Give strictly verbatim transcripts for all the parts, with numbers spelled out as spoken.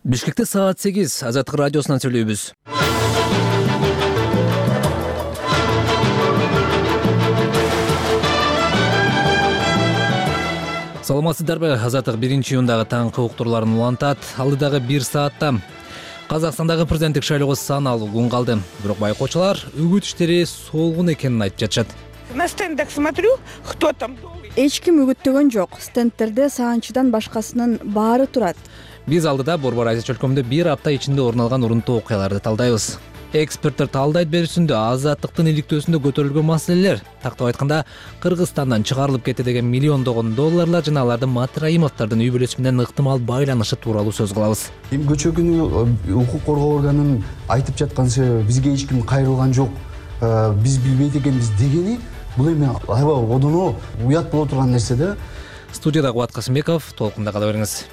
Бишкекте саат сегиз Азаттык радиосунан сүйлөйбүз. Саламатсыздарбы? Азаттык биринчи июндагы таңкы уктурларын улантат. Алдыдагы бир саатта Казакстандагы президенттик шайлоого саналуу күн калды. Бирок байкоочулар үгүт иштери солгун экенин айтып жатышат. На стендах смотрю, кто там. Эч ким үгүттөгөн жок. Стендтерде саанчыдан башкасынын баары турат. Биз алдыда Борбор Азия чөлкөмүндө бир апта ичинде орун алган урунтуу окуяларды талдайбыз. Эксперттер талдайт берүүсүндө азаттыктын иликтөөсүндө көтөрүлгөн маселелер, тактап айтканда Кыргызстандан чыгарылып кетти деген миллиондогон долларлар жана алардын Мат Раимовдордун үй бүлөсү менен ыктымал байланышы тууралуу сөз кылабыз. Эми көчө күнү укук коргоо органынын айтып жаткансы бизге эч ким кайрылган жок, биз билбейт экенбиз дегени бул эми аябай одоно уят боло турган нерсе да. Студияда Кубат Касымбеков, толкунда кала бериңиз.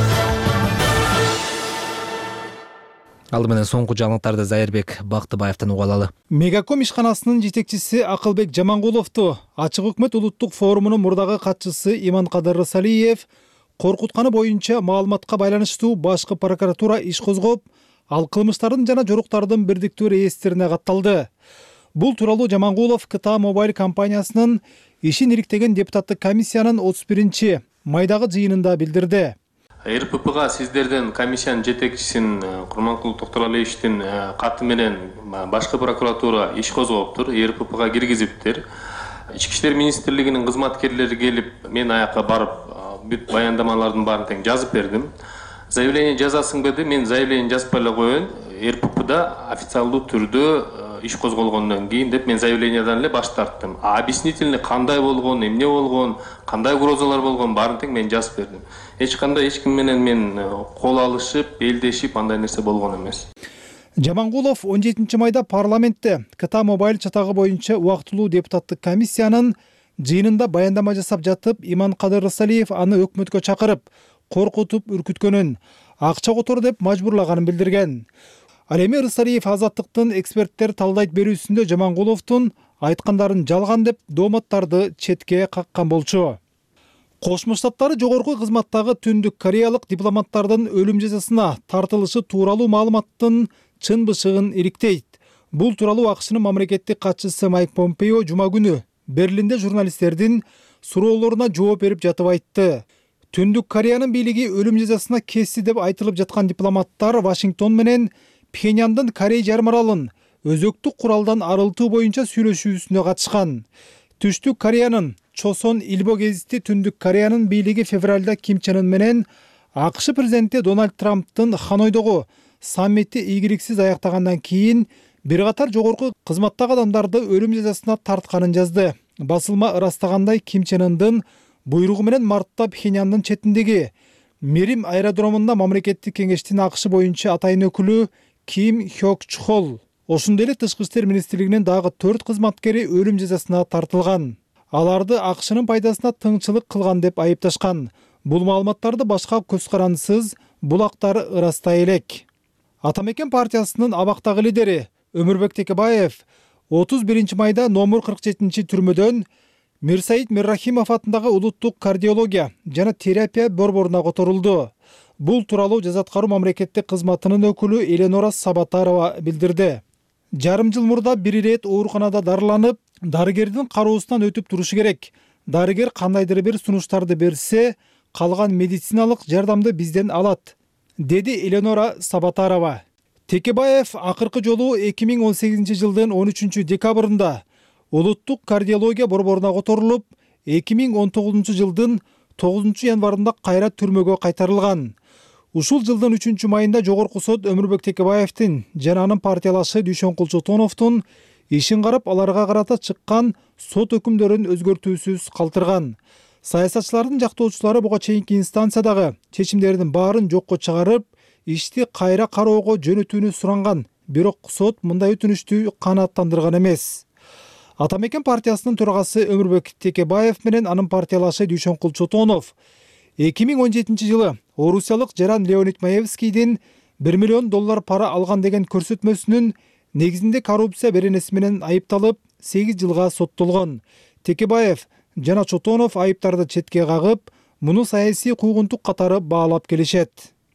Алды менен соңку жаңылыктарды Зайырбек Бактыбаевден угуп алалы. Мегаком ишканасынын жетекчиси Акылбек Жамангуловду Ачык өкмөт улуттук форумунун мурдагы катчысы Иманкадыр Рысалиев коркутканы боюнча маалыматка байланыштуу башкы прокуратура иш козгоп, ал кылмыштардын жана жоруктардын бирдиктүү реестрине катталды. Бул тууралуу Жамангулов КТА Мобайл компаниясынын ишин ириктеген депутаттык комиссиянын отуз биринчи майдагы жыйынында билдирди. РППга сиздерден комиссиянын жетекчисин Курманкул Токторалиевичтин каты менен башкы прокуратура иш козгоптур, РППга киргизиптир. Ички иштер министрлигинин кызматкерлери келип, мен аякка барып, бүт баяндамалардын баарын тең жазып бердим. Заявление жазасың беди, мен заявление жазып эле коеюн. РППда официалдуу түрдө иш козголгондон кийин деп мен заявлениядан эле баш тарттым. А объяснительный кандай болгон, эмне болгон, кандай угрозалар болгон баарын тең мен жазып бердим. Эч кандай эч ким менен мен кол алышып, белдешип андай нерсе болгон эмес. Жамангулов он жетинчи майда парламентте КТА Мобайл чатагы боюнча убактылуу депутаттык комиссиянын жыйынында баяндама жасап жатып, Иманкадыр Рысалиев аны өкмөткө чакырып, коркутуп үркүткөнүн, акча котор деп мажбурлаганын билдирген. Ал эми Рысалиев азаттыктын эксперттер талдайт берүүсүндө Жамангуловдун айткандарын жалган деп дооматтарды четке каккан болчу. Кошмо Штаттары жогорку кызматтагы Түндүк Кореялык дипломаттардын өлүм жазасына тартылышы тууралуу маалыматтын чын бышыгын ириктейт. Бул тууралуу АКШнын мамлекеттик катчысы Майк Помпео жума күнү Берлинде журналисттердин суроолоруна жооп берип жатып айтты. Түндүк Кореянын бийлиги өлүм жазасына кести деп айтылып жаткан дипломаттар Вашингтон менен Пхеньяндын Корей жарым аралын өзөктүк куралдан арылтуу боюнча сүйлөшүүсүнө катышкан. Түштүк Кореянын Чосон Илбо гезити Түндүк Кореянын бийлиги февралда Ким Чен Ын менен АКШ президенти Дональд Трамптын Ханойдогу саммити ийгиликсиз аяктагандан кийин бир катар жогорку кызматтагы адамдарды өлүм жазасына тартканын жазды. Басылма ырастагандай Ким Чен Ындын буйругу менен мартта Пхеньяндын четиндеги Мерим аэродромунда мамлекеттик кеңештин АКШ боюнча атайын өкүлү Ким Хёк Чхол, ошондой эле тышкы иштер министрлигинин дагы төрт кызматкери өлүм жазасына тартылган. Аларды АКШнын пайдасына тыңчылык кылган деп айыпташкан. Бул маалыматтарды башка көз карандысыз булактары ырастай элек. Атамекен партиясынын абактагы лидери Өмүрбек Текебаев отуз биринчи майда номер кырк жетинчи түрмөдөн Мирсаид Миррахимов атындагы улуттук кардиология жана терапия борборуна которулду. Бул тууралуу жаза аткаруу мамлекеттик кызматынын өкүлү Эленора Сабатарова билдирди. Жарым жыл мурда бир ирет ооруканада дарыланып, дарыгердин кароосунан өтүп турушу керек. Дарыгер кандайдыр бир сунуштарды берсе, калган медициналык жардамды бизден алат, деди Эленора Сабатарова. Текебаев акыркы жолу эки миң он сегизинчи жылдын он үчүнчү декабрында улуттук кардиология борборуна которулуп, эки миң он тогузунчу жылдын тогузунчу январында кайра түрмөгө кайтарылган. Ушул жылдын үчүнчү майында жогорку сот Өмүрбек Текебаевдин жана анын партиялашы Дүйшөнкул Чотоновдун ишин карап, аларга карата чыккан сот өкүмдөрүн өзгөртүүсүз калтырган. Саясатчылардын жактоочулары буга чейинки инстанциядагы чечимдердин баарын жокко чыгарып, ишти кайра кароого жөнөтүүнү суранган. Бирок сот мындай өтүнүштү канааттандырган эмес. Атамекен партиясынын төрагасы Өмүрбек Текебаев менен анын партиялашы Дүйшөнкул Чотонов эки миң он жетинчи жылы орусиялык Жаран Леонид Маевскийдин бир миллион доллар пара алган деген көрсөтмөсүнүн негизинде коррупция беренеси менен айыпталып, сегиз жылга соттолгон. Текебаев жана Чотонов айыптарды четке кагып, муну саясий куугунтук катары баалап келишет.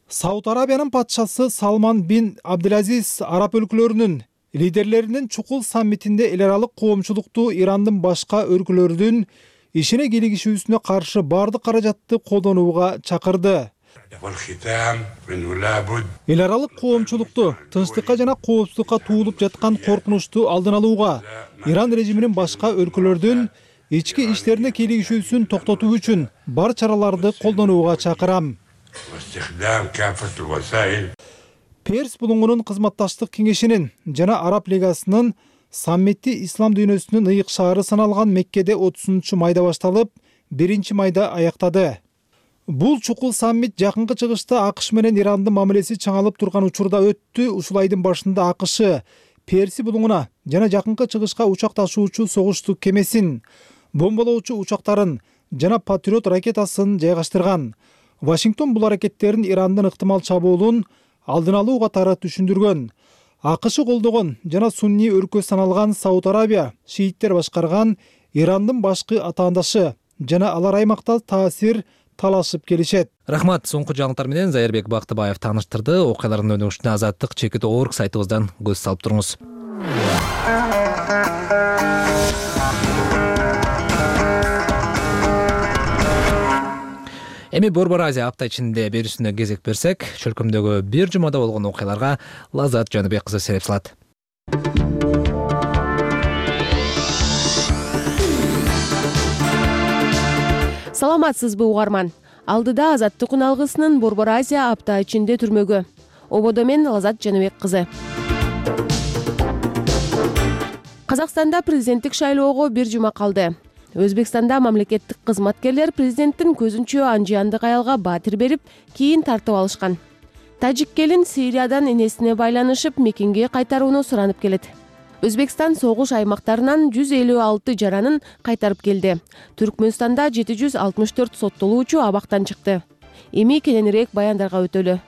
Сауд Арабиянын патшасы Салман бин Абдулазиз араб өлкөлөрүнүн лидерлеринин чукул саммитинде эл аралык коомчулукту Ирандын башка өлкөлөрдүн ишине кийлигишүүсүнө каршы бардык каражатты колдонууга чакырды. Эл аралык коомчулукту тынчтыкка жана коопсуздукка туулуп жаткан коркунучту алдын алууга, Иран режиминин башка өлкөлөрдүн ички иштерине кийлигишүүсүн токтотуу үчүн бар чараларды колдонууга чакырам. Перс булуңунун кызматташтык кеңешинин жана Араб лигасынын саммити ислам дүйнөсүнүн ыйык шаары саналган Меккеде отузунчу майда башталып, биринчи майда аяктады. Бул чукул саммит жакынкы чыгышта АКШ менен Ирандын мамилеси чаңалып турган учурда өттү. Ушул айдын башында АКШ Перси булуңуна жана жакынкы чыгышка учак ташуучу согуштук кемесин, бомбалоочу учактарын жана Патриот ракетасын жайгаштырган. Вашингтон бул аракеттерин Ирандын ыктымал чабуулун алдын алуу катары түшүндүргөн. АКШ колдогон жана сунни өлкө саналган Сауд Арабия шииттер башкарган Ирандын башкы атаандашы жана алар аймакта таасир талашып келишет. Рахмат. Соңку жаңылыктар менен Зайырбек Бактыбаев тааныштырды. Окуялардын өнүгүшүнө Азаттык чекит точка орг сайтыбыздан көз салып туруңуз. Эми Борбор Азия апта ичинде берүүсүнө кезек берсек, чөлкөмдөгү бир жумада болгон окуяларга Лазат Жаныбек кызы сереп салат. Саламатсызбы угарман. Алдыда Азаттык алгысынын Борбор Азия апта ичинде түрмөгө. Ободо мен Лазат Жаныбек кызы. Казакстанда президенттик шайлоого бир жума калды. Өзбекстанда мамлекеттик кызматкерлер президенттин көзүнчө анжыяндык аялга баатыр берип, кийин тартып алышкан. Тажик келин Сириядан энесине байланышып мекенге кайтарууну суранып келет. Өзбекстан согуш аймактарынан жүз элүү алты жаранын кайтарып келди. Түркмөнстанда жети жүз алтымыш төрт соттолуучу абактан чыкты. Эми кененирээк баяндарга өтөлү.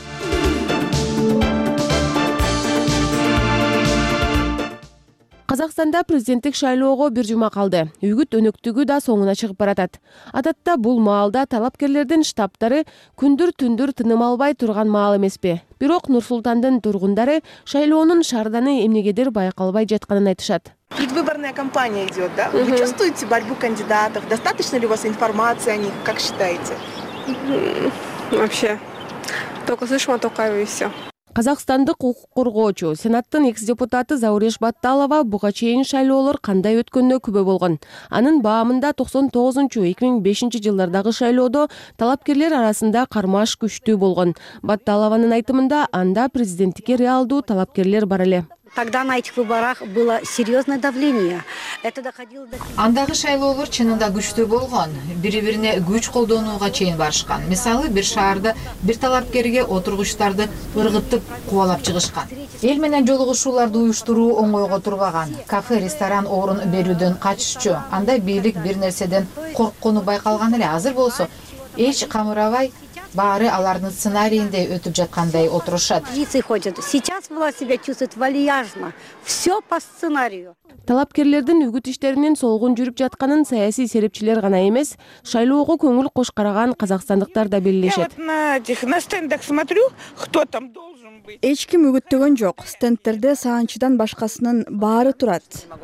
Казакстанда президенттик шайлоого бир жума калды. Үгүт өнөктүгү да соңуна чыгып баратат. Адатта бул маалда талапкерлердин штабтары күндүр түндүр тыным албай турган маал эмеспи. Бирок Нур-Султандын тургундары шайлоонун шаарданы эмнегедир байкалбай жатканын айтышат. Предвыборная кампания идет, да? Вы чувствуете борьбу кандидатов? Достаточно ли у вас информации о них? Как считаете? Вообще, только слышим о Токаеве и все. Казакстандык укук коргоочу Сенаттын экс-депутаты Зауреш Батталова буга чейин шайлоолор кандай өткөнүнө күбө болгон. Анын баамында токсон тогузунчу эки миң бешинчи жылдардагы шайлоодо талапкерлер арасында кармаш күчтүү болгон. Батталованын айтымында анда президенттикке реалдуу талапкерлер бар эле. Тогда на этих выборах было серьезное давление. Это доходило до... Андагы шайлоолор чынында күчтүү болгон. Бири-бирине күч колдонууга чейин барышкан. Мисалы, бир шаарда бир талапкерге отургучтарды ыргытып кубалап чыгышкан. Эл менен жолугушууларды уюштуруу оңойго турбаган. Кафе, ресторан орун берүүдөн качышчу. Анда бийлик бир нерседен корккону байкалган эле. Азыр болсо эч камырабай баары алардын сценарийинде өтүп жаткандай отурушат. Сейчас власть себя чувствует вальяжно. Все по сценарию. Талапкерлердин үгүт иштеринин солгун жүрүп жатканын саясий серепчилер гана эмес, шайлоого көңүл кош караган казакстандыктар да белгилешет. Я вот на этих на стендах смотрю, кто там должен быть. Эч ким үгүттөгөн жок. Стендтерде саанчыдан башкасынын баары турат.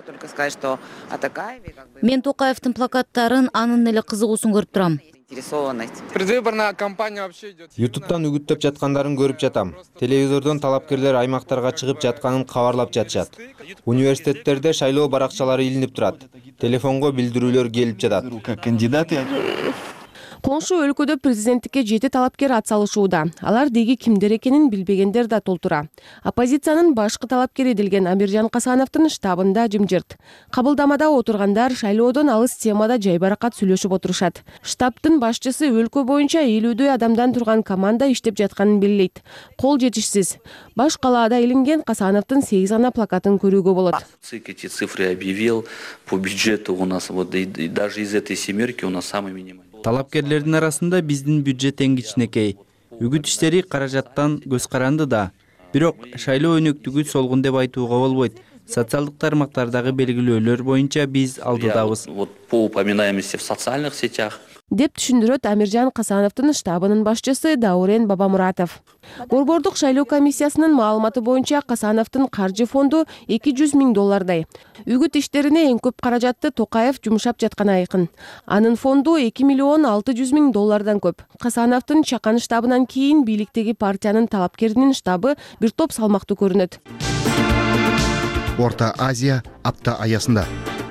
Мен Токаевдин плакаттарын, анын эле кызыгуусун көрүп турам. Предвыборная кампания вообще идет. ютубтан үгүттөп жаткандарын көрүп жатам. Телевизордон талапкерлер аймактарга чыгып жатканын кабарлап жатышат. Университеттерде шайлоо баракчалары илинип турат. Телефонго билдирүүлөр келип жатат. Кандидаты. Коңшу өлкөдө президенттикке жети талапкер атсалышууда. Алар деги кимдер экенин билбегендер да толтура. Оппозициянын башкы талапкери делген Амиржан Касановдун штабында жымжырт. Кабылдамада отургандар шайлоодон алыс темада жайбаракат сүйлөшүп отурушат. Штабтын башчысы өлкө боюнча элүүдөй адамдан турган команда иштеп жатканын белгилейт. Кол жетишсиз. Баш калаада илинген Касановдун сегиз гана плакатын көрүүгө болот. ЦИК эти цифры объявил по бюджету у нас вот и даже из этой семерки у нас самый минимальный. Талапкерлердин арасында биздин бюджет эң кичинекей. Үгүт иштери каражаттан көз каранды да. Бирок шайлоо өнөктүгү солгун деп айтууга болбойт. Социалдык тармактардагы белгилөөлөр боюнча биз алдыдабыз. Вот по упоминаемости в социальных сетях. деп түшүндүрөт Амиржан Касановдун штабынын башчысы Даурен Бабамуратов. Борбордук шайлоо комиссиясынын маалыматы боюнча Касановдун каржы фонду эки жүз миң доллардай. Үгүт иштерине эң көп каражатты Токаев жумшап жатканы айкын. Анын фонду эки миллион алты жүз миң доллардан көп. Касановдун чакан штабынан кийин бийликтеги партиянын талапкеринин штабы бир топ салмактуу көрүнөт. Орта Азия апта аясында.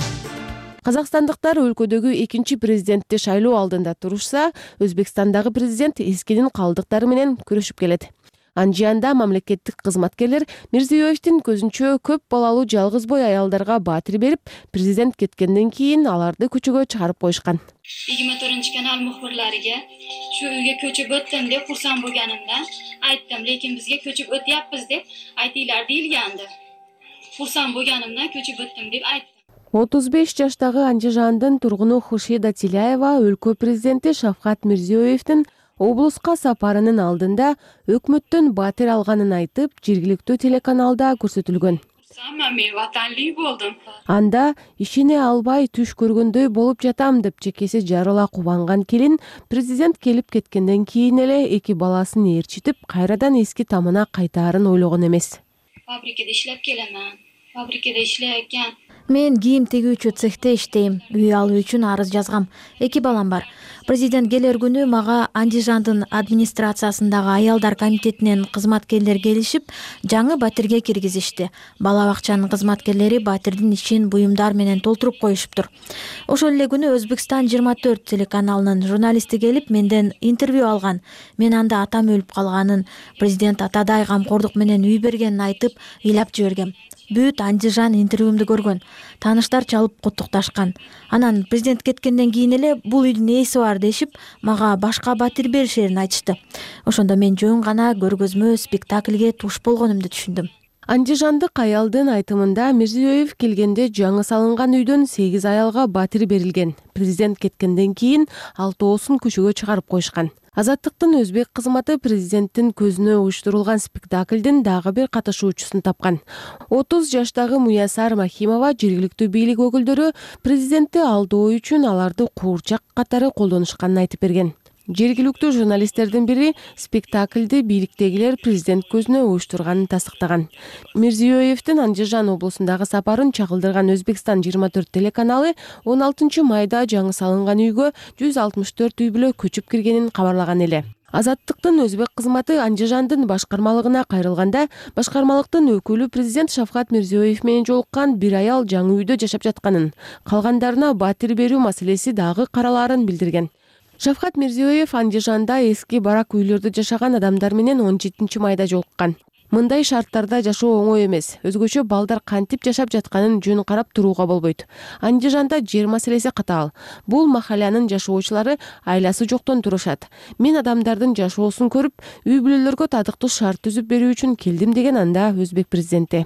Казакстандыктар өлкөдөгү экинчи президентти шайлоо алдында турушса, Өзбекстандагы президент эскинин калдыктары менен күрөшүп келет. Анжианда мамлекеттик кызматкерлер Мирзиёевдин көзүнчө көп балалуу жалгыз бой аялдарга баатыр берип, президент кеткенден кийин аларды көчөгө чыгарып коюшкан. yigirma to'rtinchi kanal muxbirlariga shu uyga ko'chib o'tdim deb xursand bo'lganimda aytdim, lekin bizga ko'chib o'tyapmiz deb aytinglar deyilgandi. Xursand bo'lganimdan ko'chib o'tdim deb aytdim. отуз беш жаштагы Андижандын тургуну Хуршида Тилаева өлкө президенти Шавкат Мирзиёевдин облуска сапарынын алдында өкмөттөн баатыр алганын айтып, жергиликтүү телеканалда көрсөтүлгөн. Мен ватанлык болдум. Анда ишине албай түш көргөндөй болуп жатам деп чекеси жарыла кубанган келин президент келип кеткенден кийин эле эки баласын ээрчитип, кайрадан эски тамына кайтаарын ойлогон эмес. Фабрикада иштеп келемин. Фабрикада иштейкен. Мен кийим тегүүчү цехте иштейм. Үй алуу үчүн арыз жазгам. Эки балам бар. Президент келер күнү мага Андижандын администрациясындагы аялдар комитетинен кызматкерлер келишип, жаңы батирге киргизишти. Бала бакчанын кызматкерлери батирдин ишин буюмдар менен толтуруп коюшуптур. Ошол эле күнү Өзбекстан жыйырма төрт телеканалынын журналисти келип менден интервью алган. Мен анда атам өлүп калганын, президент атадай камкордук менен үй бергенин айтып, ыйлап жибергем. Бүт Андижан интервьюмду көргөн. Тааныштар чалып куттукташкан. Анан президент кеткенден кийин эле бул үйдүн ээси бар дешип, мага башка батир беришерин айтышты. Ошондо мен жөн гана көргөзмө спектакльге туш болгонумду түшүндүм. Андижандык аялдын айтымында Мирзиёев келгенде жаңы салынган үйдөн сегиз аялга батир берилген. Президент кеткенден кийин алтоосун көчөгө чыгарып коюшкан. Азаттыктын өзбек кызматы президенттин көзүнө уюштурулган спектаклдин дагы бир катышуучусун тапкан. отуз жаштагы Муясар Махимова жергиликтүү бийлик өкүлдөрү президентти алдоо үчүн аларды куурчак катары колдонушканын айтып берген. Жергиликтүү журналисттердин бири спектаклди бийликтегилер президент көзүнө уюштурганын тастыктаган. Мирзиёевдин Андижан облусундагы сапарын чагылдырган Өзбекстан жыйырма төрт телеканалы он алтынчы майда жаңы салынган үйгө жүз алтымыш төрт үй бүлө көчүп киргенин кабарлаган эле. Азаттыктын өзбек кызматы Андижандын башкармалыгына кайрылганда, башкармалыктын өкүлү президент Шавкат Мирзиёев менен жолуккан бир аял жаңы үйдө жашап жатканын, калгандарына батир берүү маселеси дагы каралаарын билдирген. Шавкат Мирзиёев Андижанда эски барак үйлөрдө жашаган адамдар менен он жетинчи майда жолуккан. Мындай шарттарда жашоо оңой эмес. Өзгөчө балдар кантип жашап жатканын жөн карап турууга болбойт. Андижанда жер маселеси катаал. Бул махалянын жашоочулары айласы жоктон турушат. Мен адамдардын жашоосун көрүп, үй бүлөлөргө татыктуу шарт түзүп берүү үчүн келдим деген анда өзбек президенти.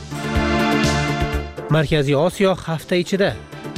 Маркази Осиё hafta ichida.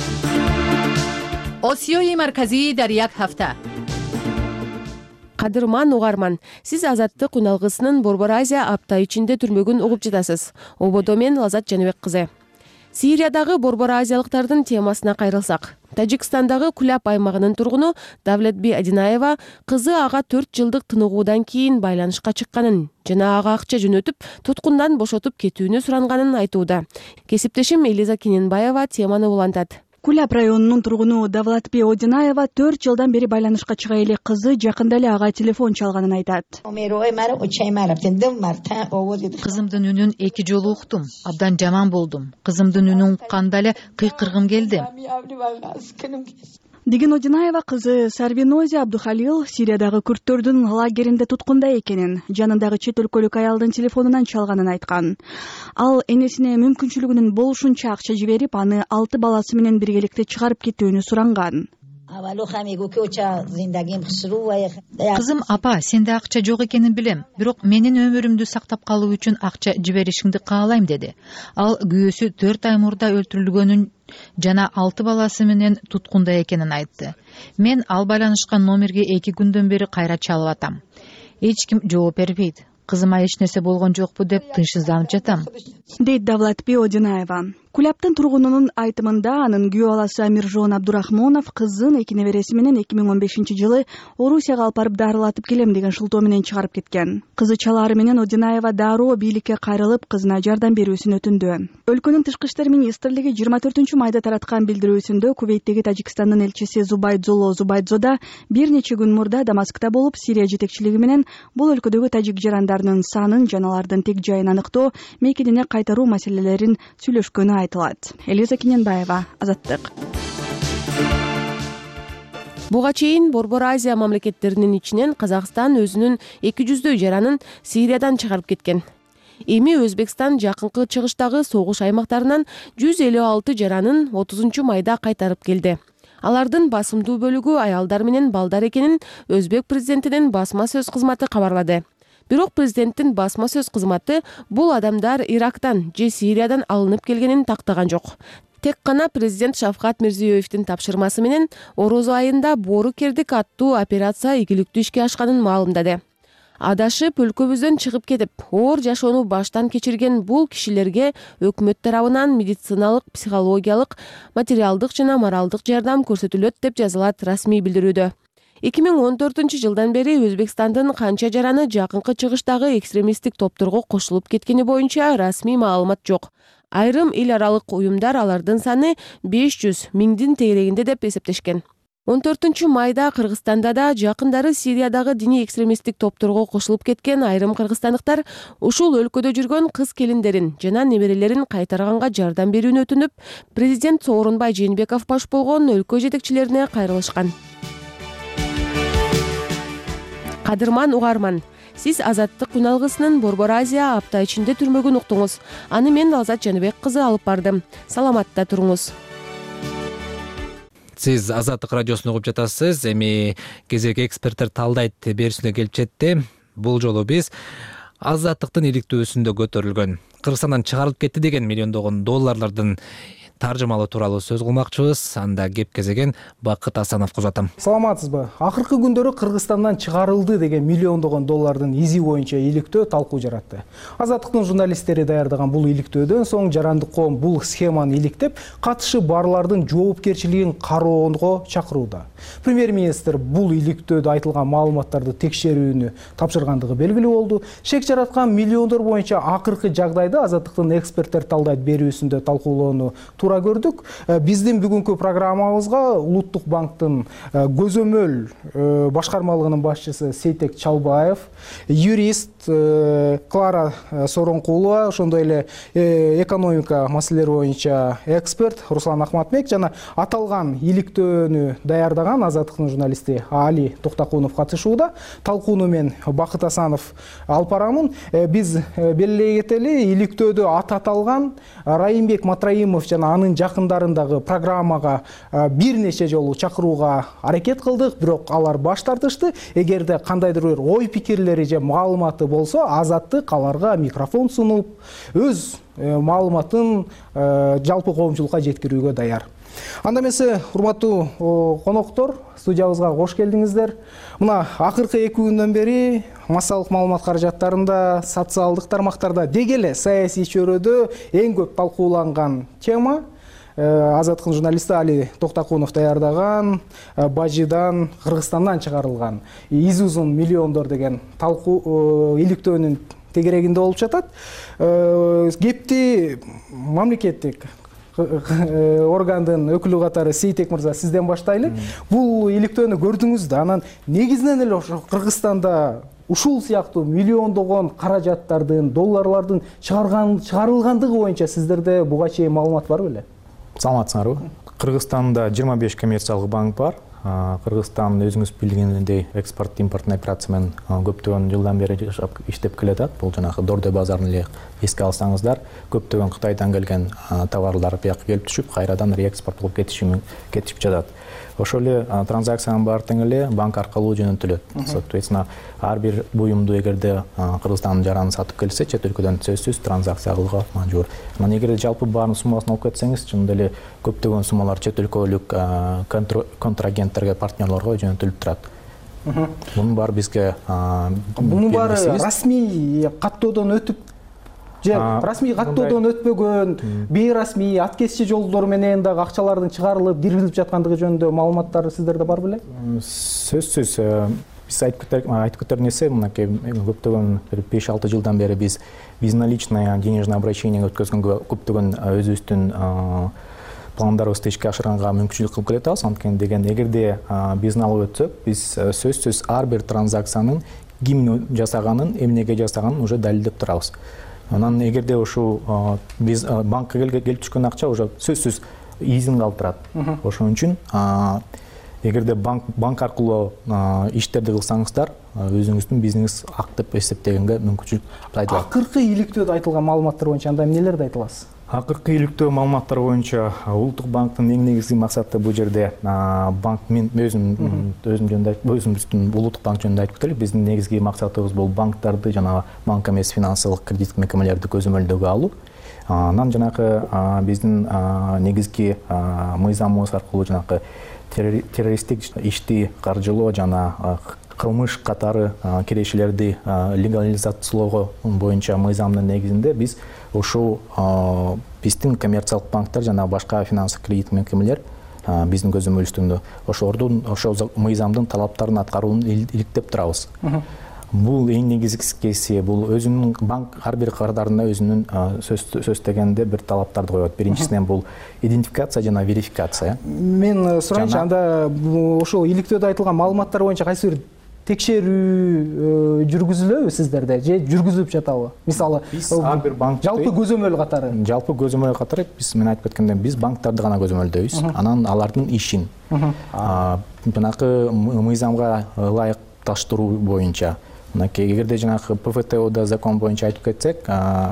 Осиёи марказии дар як ҳафта. Кадырман угарман, сиз Азаттык үналгысынын Борбор Азия апта ичинде түрмөгүн угуп жатасыз. Ободо мен Лазат Жаныбек кызы. Сириядагы Борбор Азиялыктардын темасына кайрылсак. Тажикстандагы Куляп аймагынын тургуну Давлетби Адинаева кызы ага төрт жылдык тыныгуудан кийин байланышка чыкканын жана ага акча жөнөтүп, туткундан бошотуп кетүүнү суранганын айтууда. Кесиптешим Элиза Кененбаева теманы улантат. Куляп районунун тургуну Давлатби Одинаева төрт жылдан бери байланышка чыга эле кызы жакында эле ага телефон чалганын айтат. Кызымдын үнүн эки жолу уктум. Абдан жаман болдум. Кызымдын үнүн укканда эле кыйкыргым келди. Деген Одинаева кызы Сарвинози Абдухалил Сириядагы күрттөрдүн лагеринде туткунда экенин, жанындагы чет өлкөлүк аялдын телефонунан чалганын айткан. Ал энесине мүмкүнчүлүгүнүн болушунча акча жиберип, аны алты баласы менен биргеликте чыгарып кетүүнү суранган. Кызым, апа, сенде акча жок экенин билем, бирок менин өмүрүмдү сактап калуу үчүн акча жиберишиңди каалайм деди. Ал күйөөсү төрт ай мурда өлтүрүлгөнүн жана алты баласы менен туткунда экенин айтты. Мен ал байланышкан номерге эки күндөн бери кайра чалып атам. Эч ким жооп бербейт. Кызыма эч нерсе болгон жокпу деп тынчсызданып жатам. Дейт Давлатби Одинаева. Кулябтын тургунунун айтымында анын күйөө баласы Амиржон Абдурахмонов кызын эки небереси менен эки миң он бешинчи жылы Орусияга алып барып дарылатып келем деген шылтоо менен чыгарып кеткен. Кызы чалаары менен Одинаева дароо бийликке кайрылып, кызына жардам берүүсүн өтүндү. Өлкөнүн тышкы иштер министрлиги жыйырма төртүнчү майда тараткан билдирүүсүндө Кувейттеги Тажикстандын элчиси Зубайдзоло Зубайдзода бир нече күн мурда Дамаскта болуп, Сирия жетекчилиги менен бул өлкөдөгү тажик жарандарынын санын жана алардын тек жайын аныктоо, мекенине кайтаруу маселелерин сүйлөшкөнү айтылат. Элиза Кененбаева, Азаттык. Буга чейин Борбор Азия мамлекеттеринин ичинен Казакстан өзүнүн эки жүздөй жаранын Сириядан чыгарып кеткен. Эми Өзбекстан жакынкы чыгыштагы согуш аймактарынан жүз элүү алты жаранын отузунчу майда кайтарып келди. Алардын басымдуу бөлүгү аялдар менен балдар экенин Өзбек президентинин басма сөз кызматы кабарлады. Бирок президенттин басма сөз кызматы бул адамдар Ирактан же Сириядан алынып келгенин тактаган жок. Тек гана президент Шавкат Мирзиёевдин тапшырмасы менен Орозо айында Бору кердик аттуу операция ийгиликтүү ишке ашканын маалымдады. Адашып өлкөбүздөн чыгып кетип, оор жашоону баштан кечирген бул кишилерге өкмөт тарабынан медициналык, психологиялык, материалдык жана моралдык жардам көрсөтүлөт деп жазылат расмий билдирүүдө. эки миң он төртүнчү жылдан бери Өзбекстандын канча жараны жакынкы чыгыштагы экстремисттик топторго кошулуп кеткени боюнча расмий маалымат жок. Айрым эл аралык уюмдар алардын саны беш жүз миңдин тегерегинде деп эсептешкен. он төртүнчү майда Кыргызстанда да жакындары Сириядагы диний экстремисттик топторго кошулуп кеткен айрым кыргызстандыктар ушул өлкөдө жүргөн кыз келиндерин жана неберелерин кайтарганга жардам берүүнү өтүнүп, президент Сооронбай Жээнбеков баш болгон өлкө жетекчилерине кайрылышкан. Кадырман угарман, сиз Азаттык күн алгысынын Борбор Азия апта ичинде түрмөгүн уктуңуз. Аны мен Алзат Жаныбек кызы алып бардым. Саламатта туруңуз. Сиз Азаттык радиосун угуп жатасыз. Эми кезек эксперттер талдайт берүүсүнө келип жетти. Бул жолу биз азаттыктын иликтөөсүндө көтөрүлгөн, Кыргызстандан чыгарылып кетти деген миллиондогон долларлардын таржымалоо тууралуу сөз кылмакчыбыз. Анда кеп кезеген Бакыт Асановго узатам. Саламатсызбы? Акыркы күндөрү Кыргызстандан чыгарылды деген миллиондогон доллардын изи боюнча иликтөө талкуу жаратты. Азаттыктын журналисттери даярдаган бул иликтөөдөн соң жарандык коом бул схеманы иликтеп, катышы барлардын жоопкерчилигин кароого чакырууда. Премьер-министр бул иликтөөдө айтылган маалыматтарды текшерүүнү тапшыргандыгы белгилүү болду. Шек жараткан миллиондор боюнча акыркы жагдайды Азаттыктын эксперттер талдайт берүүсүндө талкуулоону тура көрдүк. Биздин бүгүнкү программабызга Улуттук банктын көзөмөл башкармалыгынын башчысы Сейтек Чалбаев, юрист Клара Соронкулова, ошондой эле экономика маселелери боюнча эксперт Руслан Ахматбек жана аталган иликтөөнү даярдаган Азаттыктын журналисти Али Токтакунов катышууда. Талкууну мен Бакыт Асанов алып барамын. Биз белгилей кетели, иликтөөдө аты аталган Райымбек Матраимов жана анын жакындарындагы программага бир нече жолу чакырууга аракет кылдык, бирок алар баш тартышты. Эгерде кандайдыр бир ой пикирлери же маалыматы болсо, Азаттык аларга микрофон сунуп, өз маалыматын жалпы коомчулукка жеткирүүгө даяр. Анда эмесе, урматтуу коноктор, студиябызга кош келдиңиздер. Мына акыркы эки күндөн бери массалык маалымат каражаттарында, социалдык тармактарда, деги эле саясий чөйрөдө эң көп талкууланган тема Азаттыктын журналисти Али Токтакунов даярдаган Бажидан Кыргызстандан чыгарылган изи узун миллиондор деген талкуу иликтөөнүн тегерегинде болуп жатат. Кепти мамлекеттик органдын өкүлү катары Сейтек мырза, сизден баштайлы. Бул иликтөөнү көрдүңүз да, анан негизинен эле ошо Кыргызстанда ушул сыяктуу миллиондогон каражаттардын, долларлардын чыгарылгандыгы боюнча сиздерде буга чейин маалымат бар беле? Саламатсыңарбы? Кыргызстанда жыйырма беш коммерциялык банк бар. Кыргызстан өзүңүз билгендей экспорт импорттун операция менен көптөгөн жылдан бери иштеп келатат. Бул жанагы Дордой базарын эле эске алсаңыздар, көптөгөн Кытайдан келген товарлар бияка келип түшүп, кайрадан реэкспорт кылып кетишип жатат. Ошол эле транзакциянын баары тең эле банк аркылуу жөнөтүлөт. Соответственно, ар бир буюмду эгерде Кыргызстандын жараны сатып келсе, чет өлкөдөн сөзсүз транзакция кылууга мажбур. Анан эгерде жалпы баарын суммасын алып кетсеңиз, чындап эле көптөгөн суммалар чет өлкөлүк контрагенттерге, партнерлорго жөнөтүлүп турат. Мунун баары бизге Мунун баары расмий каттоодон өтүп же расмий каттоодон өтпөгөн, бейрасмий ат кесчи жолдор менен дагы акчалардын чыгарылып, киргизилип жаткандыгы жөнүндө маалыматтар сиздерде бар беле? Сөзсүз биз айтып кетер нерсе мынакей көптөгөн беш алты жылдан бери биз безналичное денежное обращение өткөзгөнгө көптөгөн өзүбүздүн пландарыбызды ишке ашырганга мүмкүнчүлүк кылып келатабыз. Анткени деген эгерде биздин алып өтсөк, биз сөзсүз ар бир транзакциянын ким жасаганын, эмнеге жасаганын уже далилдеп турабыз. Анан эгерде ушул биз банкка келип түшкөн акча уже сөзсүз изин калып турат. Ошон үчүн эгерде банк банк аркылуу иштерди кылсаңыздар, өзүңүздүн бизнес ак деп эсептегенге мүмкүнчүлүк айтылат. Акыркы иликтөөдө айтылган маалыматтар боюнча анда эмнелерди айта аласыз? Акыркы иликтөө маалыматтар боюнча улуттук банктын эң негизги максаты бул жерде банк мен өзүм өзүм жөнүндө өзүмүздүн улуттук банк жөнүндө айтып кетели. Биздин негизги максатыбыз бул банктарды жана банк эмес финансылык кредиттик мекемелерди көзөмөлдөгө алуу. Анан жанагы биздин негизги мыйзамыбыз аркылуу жанагы террористтик ишти каржылоо жана кылмыш катары кирешелерди легализациялоо боюнча мыйзамдын негизинде биз ушул биздин коммерциялык банктар жана башка финансылык кредиттик мекемелер биздин көзөмөлүбүздө ошолордун ошол мыйзамдын талаптарын аткарууну иликтеп турабыз. Бул эң негизгиси бул өзүнүн банк ар бир кагыдарында өзүнүн сөз дегенде бир талаптарды коет. Биринчисинен бул идентификация жана верификация. Мен сурайынчы, анда ошол иликтөөдө айтылган маалыматтар боюнча кайсы бир текшерүү жүргүзүлөбү сиздерде же жүргүзүлүп жатабы? Мисалы, ар бир банк жалпы көзөмөл катары. Жалпы көзөмөл катары биз мен айтып кеткендей биз банктарды гана көзөмөлдөйбүз. Анан алардын ишин жанакы мыйзамга ылайыкташтыруу боюнча, мынакей эгерде жанакы ПФТОда закон боюнча айтып кетсек,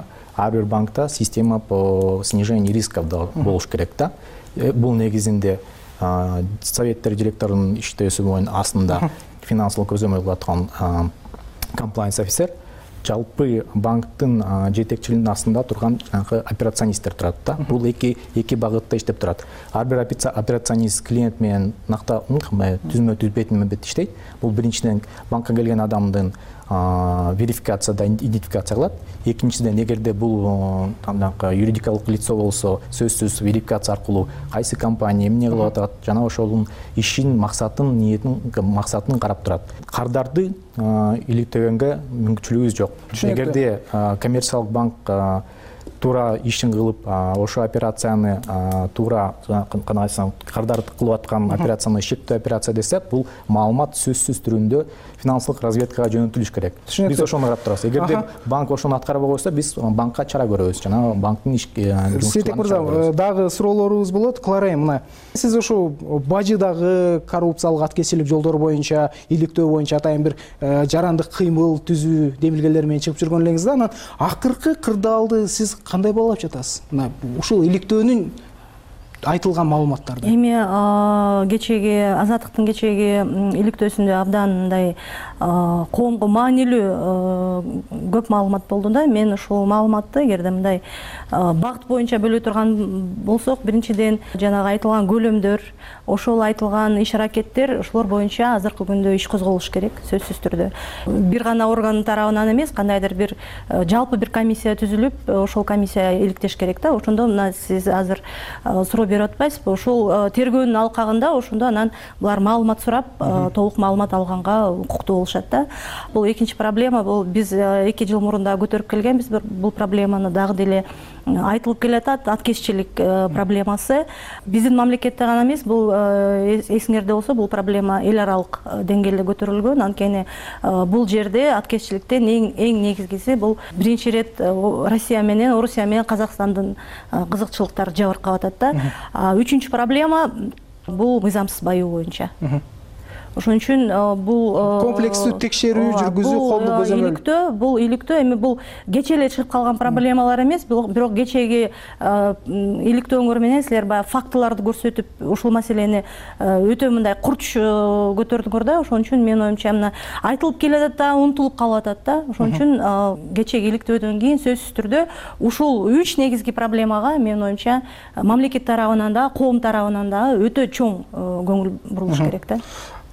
ар бир банкта система по снижению рисков болуш керек да. Бул негизинде советтер директорунун иштөөсү боюнча астында финансылык көзөмөл кылып аткан комплайенс офицер, жалпы банктын жетекчилигинин астында турган жанагы операционисттер турат да. Бул эки эки багытта иштеп турат. Ар бир операционист клиент менен накта түзмө түзбөйт мебет иштейт. Бул биринчиден банкка келген адамдын верификацияда идентификация кылат. Экинчиден, эгерде бул юридикалык лицо болсо, сөзсүз верификация аркылуу кайсы компания эмне кылып атат, жана ошонун ишин, максатын, ниетин, максатын карап турат. Кардарды иликтөгөнгө мүмкүнчүлүгүбүз жок. Эгерде коммерциялык банк туура ишин кылып, ошо операцияны туура канайсаң кардарды кылып аткан операцияны шектөө операция десе, бул маалымат сөзсүз түрүндө финансылык разведкага жөнөтүлүш керек. Биз ошону карап турабыз. Эгерде банк ошону аткарбай койсо, биз банкка чара көрөбүз. Жана банктын ишке Сейтек мырза, дагы суроолорубуз болот. Кыларайм, мына сиз ошо бажыдагы коррупциялык аткезчилик жолдор боюнча, иликтөө боюнча атайын бир жарандык кыймыл түзүү демилгелер менен чыгып жүргөн элеңиз да, анан акыркы кырдаалды сиз кандай баалап жатасыз? Мына ушул иликтөөнүн айтылган маалыматтарды. Эми кечеги Азаттыктын кечеги иликтөөсүндө абдан мындай коомго маанилүү көп маалымат болду да. Мен ушул маалыматты эгерде мындай багыт боюнча бөлө турган болсок, биринчиден жанагы айтылган көлөмдөр, ошол айтылган иш-аракеттер, ошолор боюнча азыркы күндө иш козголуш керек, сөзсүз түрдө. Бир гана органдын тарабынан эмес, кандайдыр бир жалпы бир комиссия түзүлүп, ошол комиссия иликтеш керек да. Ошондо мына сиз азыр суроо берип атпайсызбы? Ошол тергөөнүн алкагында ошондо анан булар маалымат сурап, толук маалымат алганга укуктуу болушат да. Бул экинчи проблема. Бул биз эки жыл мурун да көтөрүп келгенбиз бул проблеманы, дагы деле айтылып келатат, аткезчилик проблемасы. Биздин мамлекетте гана эмес, бул эсиңерде болсо, бул проблема эл аралык деңгээлде көтөрүлгөн. Анткени бул жерде аткезчиликтен эң эң негизгиси бул биринчи ирет Россия менен, Орусия менен Казакстандын кызыкчылыктары жабыркап атат да. Үчүнчү проблема бул мыйзамсыз баюу боюнча. Ошон үчүн бул комплекстүү текшерүү жүргүзүү колду көзөмөл. Иликтөө, бул иликтөө эми бул кече эле чыгып калган проблемалар эмес, бирок кечеги иликтөөңөр менен силер баягы фактыларды көрсөтүп, ушул маселени өтө мындай курч көтөрдүңөр да. Ошон үчүн менин оюмча мына айтылып келатат да, унутулуп калып атат да. Ошон үчүн кечеги иликтөөдөн кийин сөзсүз түрдө ушул үч негизги проблемага менин оюмча мамлекет тарабынан да, коом тарабынан да өтө чоң көңүл бурулуш керек да.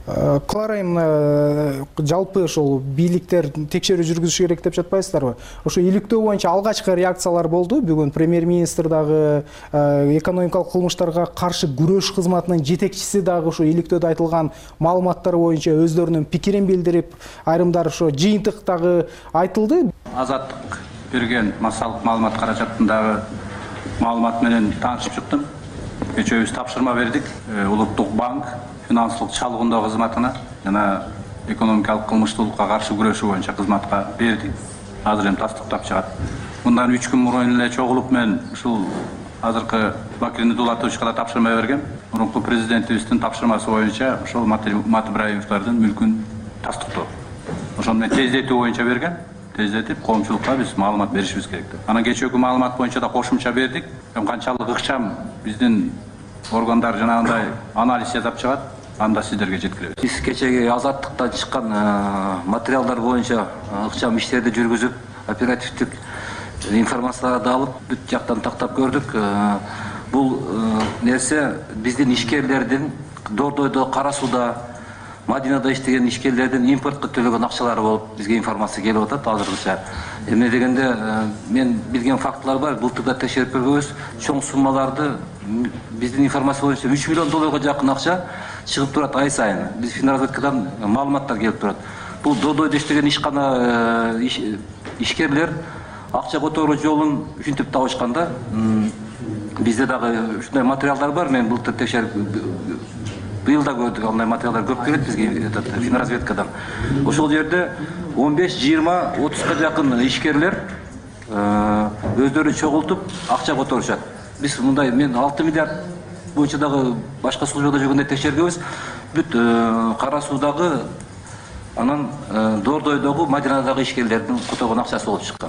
Кыларайым, жалпы ошол бийликтер текшерүү жүргүзүш керек деп жатпайсыздарбы? Ошо иликтөө боюнча алгачкы реакциялар болду. Бүгүн премьер-министр дагы экономикалык кылмыштарга каршы күрөш кызматынын жетекчиси дагы ошо иликтөөдө айтылган маалыматтар боюнча өздөрүнүн пикирин билдирип, айрымдар ошо жыйынтык дагы айтылды. Азаттык берген массалык маалымат каражатындагы маалымат менен таанышып чыктым. Кечээ тапшырма бердик. Улуттук банк финансылык чалгындоо кызматына жана экономикалык кылмыштуулукка каршы күрөшүү боюнча кызматка бердик. Азыр эми тастыктап чыгат. Мындан үч күн мурун эле чогулуп мен ушул азыркы Бакирни Дулатовичка да тапшырма бергем. Мурунку президентибиздин тапшырмасы боюнча ошол Мат Ибраимовдордун мүлкүн тастыктоо. Ошону мен тездетүү боюнча берген. Тездетип коомчулукка биз маалымат беришибиз керек деп. Анан кечээки маалымат боюнча да кошумча бердик. Канчалык ыкчам биздин органдар жанагындай анализ жасап чыгат, анда сиздерге жеткиребиз. Биз кечээги Азаттыктан чыккан материалдар боюнча ыкчам иштерди жүргүзүп, оперативдик информацияларды алып, бүт жактан тактап көрдүк. Бул нерсе биздин ишкерлердин Дордойдо, Кара Сууда, Мадинада иштеген ишкерлердин импортко төлөгөн акчалары болуп бизге информация келип атат азыркыча. Эмне дегенде мен билген фактылар бар, былтырда текшерип көргөнбүз, чоң суммаларды биздин информация боюнча үч миллион долларга жакын акча чыгып турат ай сайын. Биз финразведкадан маалыматтар келип турат. Бул Дордойдо иштеген ишкана ишкерлер акча которуу жолун ушинтип табышканда, бизде дагы ушундай материалдар бар. Мен былтыр текшерип быйыл да көрдүк, андай материалдар көп келет бизге финразведкадан. Ошол жерде он беш, жыйырма, отузга жакын ишкерлер өздөрүн чогултуп акча которушат. Биз мындай мен алты миллиард боюнча дагы башка службада жүргөндө текшергөнбүз. Бүт Кара Суудагы, анан Дордойдогу, Мадинадагы ишкерлердин которгон акчасы болуп чыккан.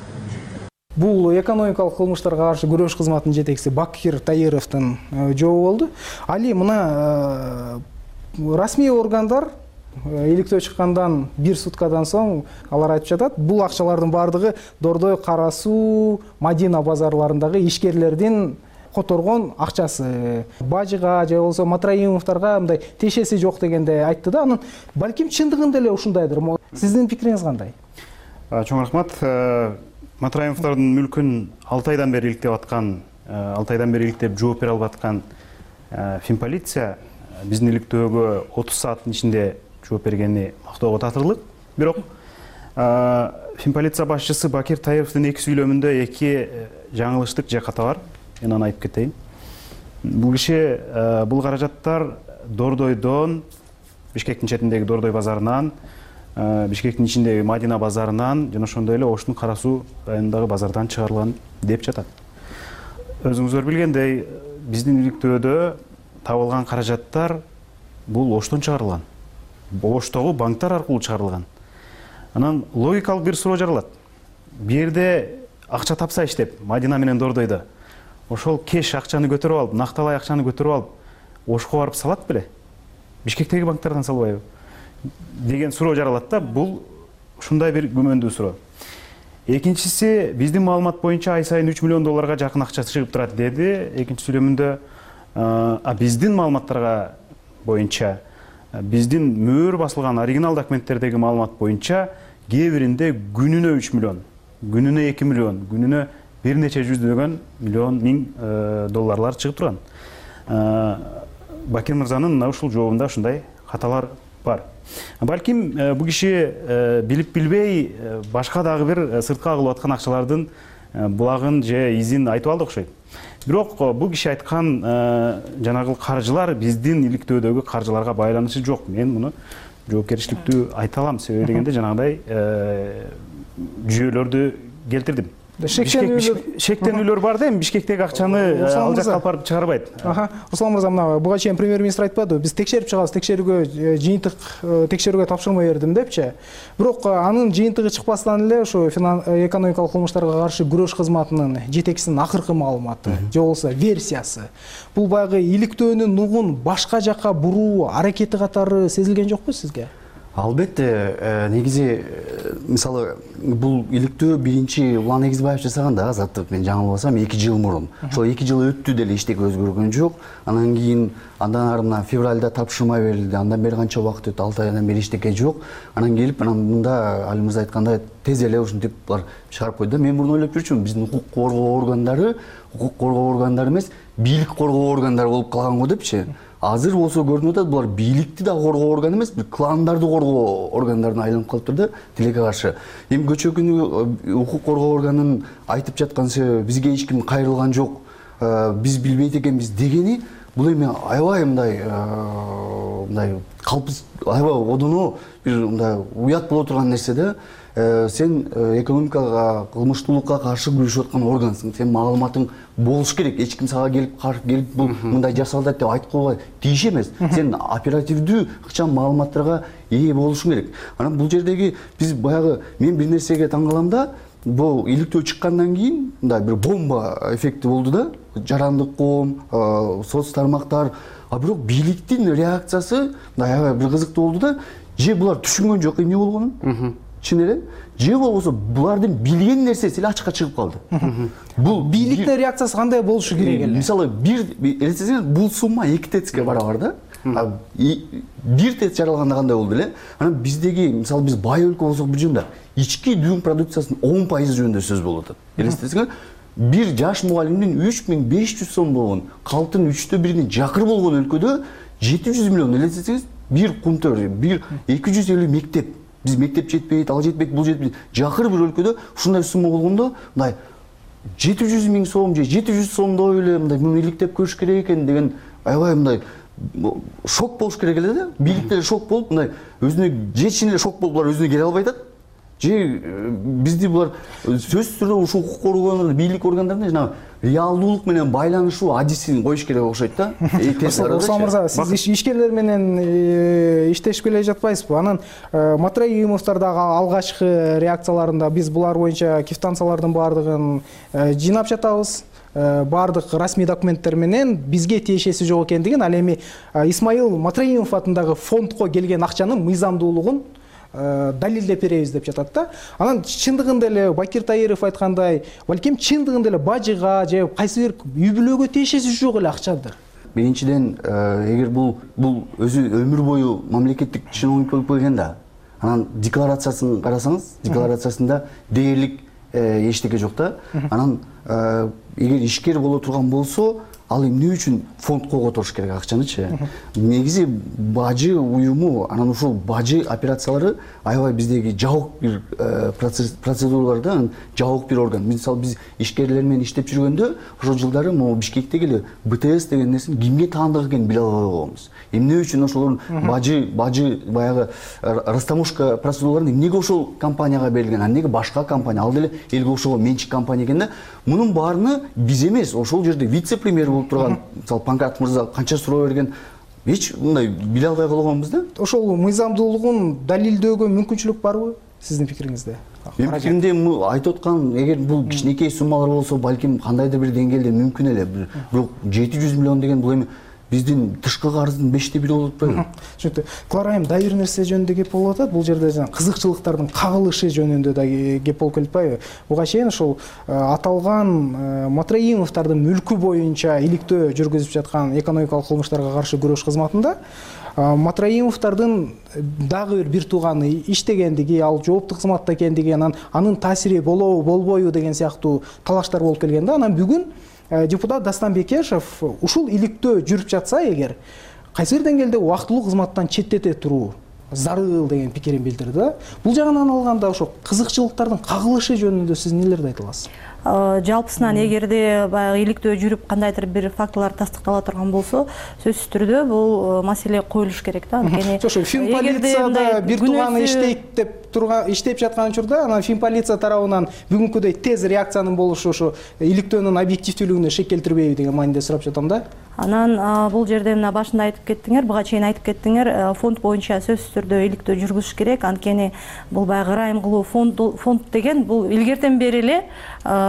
Бул экономикалык кылмыштарга каршы күрөш кызматынын жетекчиси Бакир Таировдун жообу болду. Али, мына расмий органдар иликтөө чыккандан бир суткадан соң алар айтып жатат, бул акчалардын бардыгы Дордой, Кара Суу, Мадина базарларындагы ишкерлердин которгон акчасы. Бажыга же болбосо Матраимовдорго мындай тиешеси жок дегенде айтты да. Анын балким чындыгында эле ушундайдыр. Сиздин пикириңиз кандай? Чоң рахмат. Матраимовдордун мүлкүн алты айдан бери иликтеп аткан, алты айдан бери иликтеп жооп бере албай аткан Финполиция биздин иликтөөгө отуз сааттын ичинде жооп бергени мактоого татырлык. Бирок Финполиция башчысы Бакир Таировдун эки сүйлөмүндө эки жаңылыштык жаката бар. Мен аны айтып кетейин. Бул киши бул каражаттар Дордойдон, Бишкектин четиндеги Дордой базарынан, Бишкектин ичиндеги Мадина базарынан жана ошондой эле Оштун Кара Суу районундагы базардан чыгарылган деп жатат. Өзүңүздөр билгендей, биздин иликтөөдө табылган каражаттар бул Оштон чыгарылган. Оштогу банктар аркылуу чыгарылган. Анан логикалык бир суроо жаралат. Бу жерде акча тапса иштеп, Мадина менен Дордойдо, ошол кеш акчаны көтөрүп алып, накталай акчаны көтөрүп алып, Ошко барып салат беле? Бишкектеги банктардан салбайбы? Деген суроо жаралат да. Бул ушундай бир күмөндүү суроо. Экинчиси, биздин маалымат боюнча ай сайын үч миллион долларга жакын акча чыгып турат деди. Экинчи сүйлөмүндө, а биздин маалыматтарга боюнча, биздин мөөр басылган оригинал документтердеги маалымат боюнча кээ биринде күнүнө үч миллион, күнүнө эки миллион, күнүнө бир нече жүздөгөн миллион миң долларлар чыгып турган. Бакир мырзанын мына ушул жообунда ушундай каталар бар. Балким бул киши билип билбей башка дагы бир сыртка кылып аткан акчалардын булагын же изин айтып алды окшойт. Бирок бул киши айткан жанагы каржылар биздин иликтөөдөгү каржыларга байланышы жок. Мен муну жоопкерчиликтүү айта алам. Себеби дегенде жанагындай жүйөлөрдү келтирдим. Шектенүүлөр бар да, эми Бишкектеги акчаны ал жакка алып чыгарбайт. Руслан мырза, мына буга чейин премьер-министр айтпады, биз текшерип чыгабыз, текшерүүгө жыйынтык текшерүүгө тапшырма бердим депчи. Бирок анын жыйынтыгы чыкпастан эле ошо экономикалык кылмыштарга каршы күрөш кызматынын жетекчисинин акыркы маалыматы, же болбосо версиясы, бул баягы иликтөөнүн нугун башка жакка буруу аракети катары сезилген жокпу сизге? Албетте, негизи мисалы бул иликтөө биринчи Улан Эгизбаев жасаган да, Азаттык, мен жаңылбасам эки жыл мурун. Ошол эки жыл өттү деле эчтеке өзгөргөн жок. Анан кийин андан ары мына февралда тапшырма берилди. Андан бери канча убакыт өттү? алты айдан бери эчтеке жок. Анан келип, анан мында Али мырза айткандай тез эле ушинтип бар чыгарып койду. Мен мурун ойлоп жүрчүмүн, биздин укук коргоо органдары, укук коргоо органдары эмес, бийлик коргоо органдары болуп калган го депчи. Азыр болсо көрүнүп атат, булар бийликти да коргоо органы эмес, бир кландарды коргоо органдарына айланып калыптыр да, тилекке каршы. Эми көчө күнү укук коргоо органын айтып жаткан себеби бизге эч ким кайрылган жок, биз билбейт экенбиз дегени, бул эми аябай мындай мындай калпыз, аябай одоно бир мындай уят боло турган нерсе да. Сен экономикага, кылмыштуулукка каршы күрөшүп аткан органсың. Сен маалыматың болуш керек. Эч ким сага келип каршы келип бул мындай жасалды деп айтып койгонго тийиш эмес. Сен оперативдүү ыкчам маалыматтарга ээ болушуң керек. Анан бул жердеги биз баягы мен бир нерсеге таң калам да, бул иликтөө чыккандан кийин мындай бир бомба эффекти болду да. Жарандык коом, соц тармактар, а бирок бийликтин реакциясы аябай бир кызыктуу болду да. Же булар түшүнгөн жок эмне болгонун? Чын эле, же болбосо булардын билген нерсеси эле ачыкка чыгып калды. Бул бийликтин реакциясы кандай болушу керек эле? Мисалы, бир элестесеңиз, бул сумма эки тецке барабар да. Бир тец жаралганда кандай болду эле? Анан биздеги, мисалы, биз бай өлкө болсок бул жөнүндө ички дүйүн продукциясынын он пайызы жөнүндө сөз болуп атат. Элестесеңиз, бир жаш мугалимдин үч миң беш жүз сом болгон, калктын үчтө биринин жакыр болгон өлкөдө жети жүз миллион, элестесеңиз, бир кумтөр, бир эки жүз элүү мектеп. Биз мектеп жетпейт, ал жетпейт, бул жетпейт. Жакыр бир өлкөдө ушундай сумма болгондо, мындай жети жүз миң сом же жети жүз сомдой эле мындай муну иликтеп көрүш керек экен деген аябай мындай шок болуш керек эле да. Бийлик деле шок болуп, мындай өзүнө же чын эле шок болуп, булар өзүнө келе албай атат. Же бизди булар сөзсүз түрдө ушул укук коргоо бийлик органдарына жана реалдуулук менен байланышуу адисин коюш керек окшойт да. Руслан мырза, сиз ишкерлер менен иштешип келе жатпайсызбы? Анан Матраимовдор дагы алгачкы реакцияларында биз булар боюнча квитанциялардын баардыгын жыйнап жатабыз. Бардык расмий документтер менен бизге тиешеси жок экендигин, ал эми Исмаил Матраимов атындагы фондко келген акчанын мыйзамдуулугун далилдеп беребиз деп жатат да. Анан чындыгында эле Бакир Таиров айткандай, балким чындыгында эле бажыга же кайсы бир үй бүлөгө тиешеси жок эле акчадыр. Биринчиден, эгер бул бул өзү өмүр бою мамлекеттик чиновник болуп келген да, анан декларациясын карасаңыз, декларациясында дээрлик эчтеке жок да. Анан эгер ишкер боло турган болсо, ал эмне үчүн фондко которуш керек акчанычы? Негизи бажы уюму, анан ушул бажы операциялары аябай биздеги жабык бир процедуралар да, жабык бир орган. Мисалы биз ишкерлер менен иштеп жүргөндө, ошол жылдары могу Бишкектеги эле бэ тэ эс деген нерсени кимге таандык экенин биле албай койгонбуз. Эмне үчүн ошолордун бажы бажы баягы растаможка процедураларын эмнеге ошол компанияга берилген, а эмнеге башка компания, ал деле элге ошого менчик компания экен да. Мунун баарыны биз эмес, ошол жерде вице-премьер болуп турган, мисалы Панкрат мырза канча суроо берген, эч мындай биле албай калганбыз да. Ошол мыйзамдуулугун далилдөөгө мүмкүнчүлүк барбы сиздин пикириңизде? Менин пикиримде айтып аткан, эгер бул кичинекей суммалар болсо, балким кандайдыр бир деңгээлде мүмкүн эле. Бирок жети жүз миллион деген бул эми биздин тышкы карыздын беште бири болуп атпайбы? Түшүнүктүү. Кларайым, дагы бир нерсе жөнүндө кеп болуп атат. Бул жерде жана кызыкчылыктардын кагылышы жөнүндө да кеп болуп келиппайбы? Буга чейин ошол аталган Матраимовдордун мүлкү боюнча иликтөө жүргүзүп жаткан экономикалык кылмыштарга каршы күрөш кызматында Матраимовдордун дагы бир бир тууганы иштегендиги, ал жооптуу кызматта экендиги, анан анын таасири болобу, болбойбу деген сыяктуу талаштар болуп келген да. Анан бүгүн депутат Дастан Бекешев ушул иликтөө жүрүп жатса эгер, кайсы бир деңгээлде убактылуу кызматтан четтете туруу зарыл деген пикирин билдирди да. Бул жагынан алганда ошо кызыкчылыктардын кагылышы жөнүндө сиз нелерди айта аласыз? Жалпысынан эгерде баягы иликтөө жүрүп кандайдыр бир фактылар тастыктала турган болсо, сөзсүз түрдө бул маселе коюлуш керек да. Анткени ошо Финполицияда бир тууганы иштейт деп турган иштеп жаткан учурда, анан Финполиция тарабынан бүгүнкүдөй тез реакциянын болушу ошо иликтөөнүн объективдүүлүгүнө шек келтирбейби деген мааниде сурап жатам да. Анан бул жерде мына башында айтып кеттиңер, буга чейин айтып кеттиңер, фонд боюнча сөзсүз түрдө иликтөө жүргүзүш керек. Анткени бул баягы ырайым кылуу фонд фонд деген бул илгертен бери эле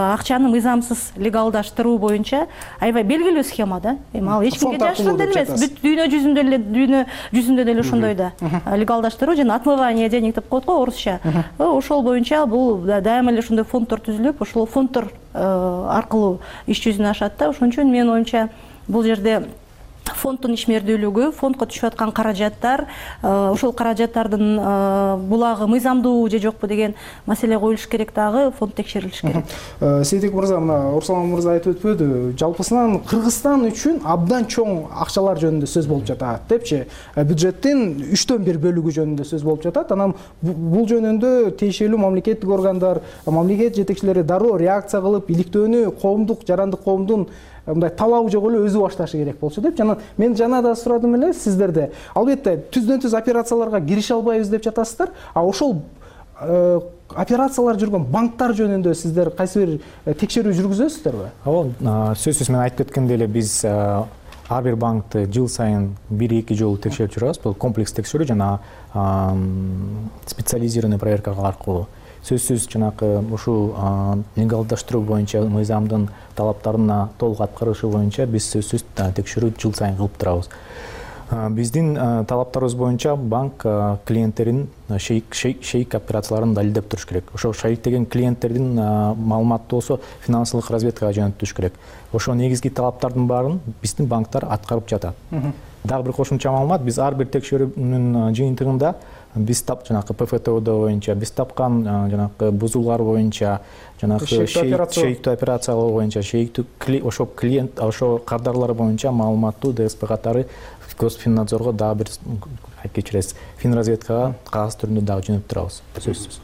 акчаны мыйзамсыз легалдаштыруу боюнча аябай белгилүү схема да. Эми ал эч кимге жашыруун деле эмес. Бүт дүйнө жүзүндө эле дүйнө жүзүндө деле ошондой да. Легалдаштыруу жана отмывание денег деп коет го орусча. Ошол боюнча бул дайыма эле ошондой фонддор түзүлүп, ошол фонддор аркылуу иш жүзүнө ашат да. Ошон үчүн менин оюмча бул жерде фонддун ишмердүүлүгү, фондко түшүп аткан каражаттар, ошол каражаттардын булагы мыйзамдуу же жокпу деген маселе коюлуш керек, дагы фонд текшерилиш керек. Сейтек мырза, мына Руслан мырза айтып өтпөдү, жалпысынан Кыргызстан үчүн абдан чоң акчалар жөнүндө сөз болуп жатат депчи. Бюджеттин үчтөн бир бөлүгү жөнүндө сөз болуп жатат. Анан бул жөнүндө тиешелүү мамлекеттик органдар, мамлекет жетекчилери дароо реакция кылып, иликтөөнү коомдук, жарандык коомдун мындай талабы жок эле өзү башташы керек болчу деп. Жана мен жана да сурадым эле сиздерде. Албетте түздөн түз операцияларга кирише албайбыз деп жатасыздар. А ошол операциялар жүргөн банктар жөнүндө сиздер кайсы бир текшерүү жүргүзөсүздөрбү? Ооба, сөзсүз мен айтып кеткендей эле биз ар бир банкты жыл сайын бир-эки жолу текшерип жүрөбүз. Бул комплекс текшерүү жана специализированный проверка аркылуу. Сөзсүз жанагы ушул легалдаштыруу боюнча мыйзамдын талаптарына толук аткарышы боюнча биз сөзсүз текшерүү жыл сайын кылып турабыз. Биздин талаптарыбыз боюнча банк клиенттерин шейк операцияларын далилдеп туруш керек. Ошо шейктеген клиенттердин маалыматы болсо финансылык разведкага жөнөтүш керек. Ошо негизги талаптардын баарын биздин банктар аткарып жатат. Дагы бир кошумча маалымат, биз ар бир текшерүүнүн жыйынтыгында биз тап жанагы ПФТО боюнча, биз тапкан жанагы бузуулар боюнча, жанагы шейктүү операциялар боюнча, шейктүү ошо клиент, ошо кардарлар боюнча маалыматтуу ДСП катары Госпфиннадзорго дагы бир кечиресиз, финразведкага кагаз түрүндө дагы жөнөтүп турабыз. Сөзсүз.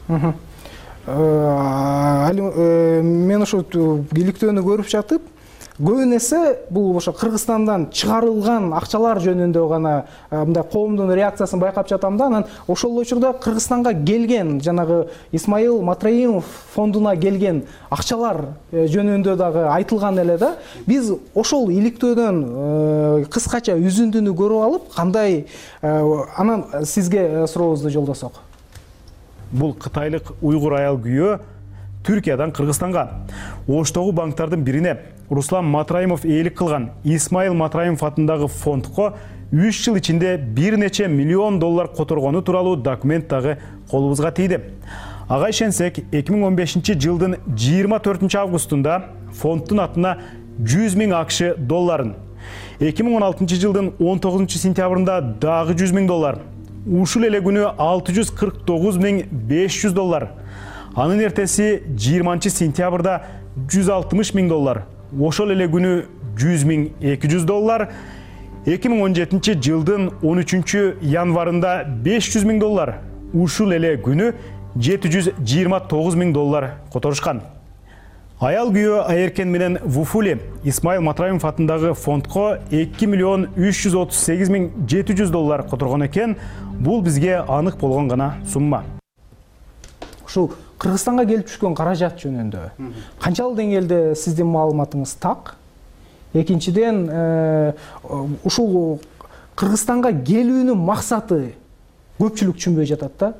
Мен ошо иликтөөнү көрүп жатып, көбүн эсе бул ошо Кыргызстандан чыгарылган акчалар жөнүндө гана мындай коомдун реакциясын байкап жатам да. Анан ошол учурда Кыргызстанга келген жанагы Исмаил Матраимов фондуна келген акчалар жөнүндө дагы айтылган эле да. Биз ошол иликтөөдөн кыскача үзүндүнү көрүп алып, кандай анан сизге сурообузду жолдосок. Бул кытайлык уйгур аял күйөө Түркиядан Кыргызстанга Оштогу банктардын бирине Руслан Матраимов ээлик кылган Исмаил Матраимов атындагы фондко үч жыл ичинде бир нече миллион доллар которгону тууралуу документ дагы колубузга тийди. Ага ишенсек, эки миң он бешинчи жылдын жыйырма төртүнчү августунда фонддун атына жүз миң акш долларын, эки миң он алтынчы жылдын он тогузунчу сентябрында дагы жүз миң доллар, ушул эле күнү алты жүз кырк тогуз миң беш жүз доллар, анын эртеси жыйырманчы сентябрда жүз алтымыш миң доллар, ошол эле күнү жүз миң эки жүз доллар, эки миң он жетинчи жылдын он үчүнчү январында беш жүз миң доллар, ушул эле күнү жети жүз жыйырма тогуз миң доллар которушкан. Аял күйөө Айеркен менен Вуфули Исмаил Матраимов атындагы фондко эки миллион үч жүз отуз сегиз миң жети жүз доллар которгон экен. Бул бизге анык болгон гана сумма. Ушул Кыргызстанга келип түшкөн каражат жөнүндө канчалык деңгээлде сиздин маалыматыңыз так? Экинчиден, ушул Кыргызстанга келүүнүн максаты көпчүлүк түшүнбөй жатат да.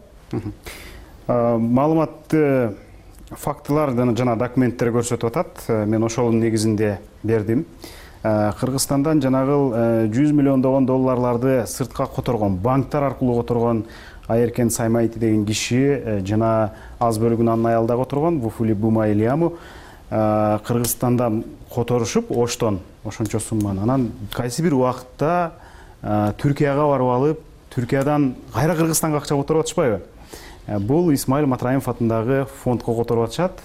Маалыматты фактылар жана документтер көрсөтүп атат. Мен ошонун негизинде бердим. Кыргызстандан жанагыл жүз миллиондогон долларларды сыртка которгон, банктар аркылуу которгон Айеркен Саймайти деген киши жана аз бөлүгүн анын аялда которгон Вуфули Бума Илиаму Кыргызстандан которушуп Оштон ошончо сумманы. Анан кайсы бир убакытта Түркияга барып алып, Түркиядан кайра Кыргызстанга акча которуп атышпайбы? Бул Исмаил Матраимов атындагы фондко которуп атышат.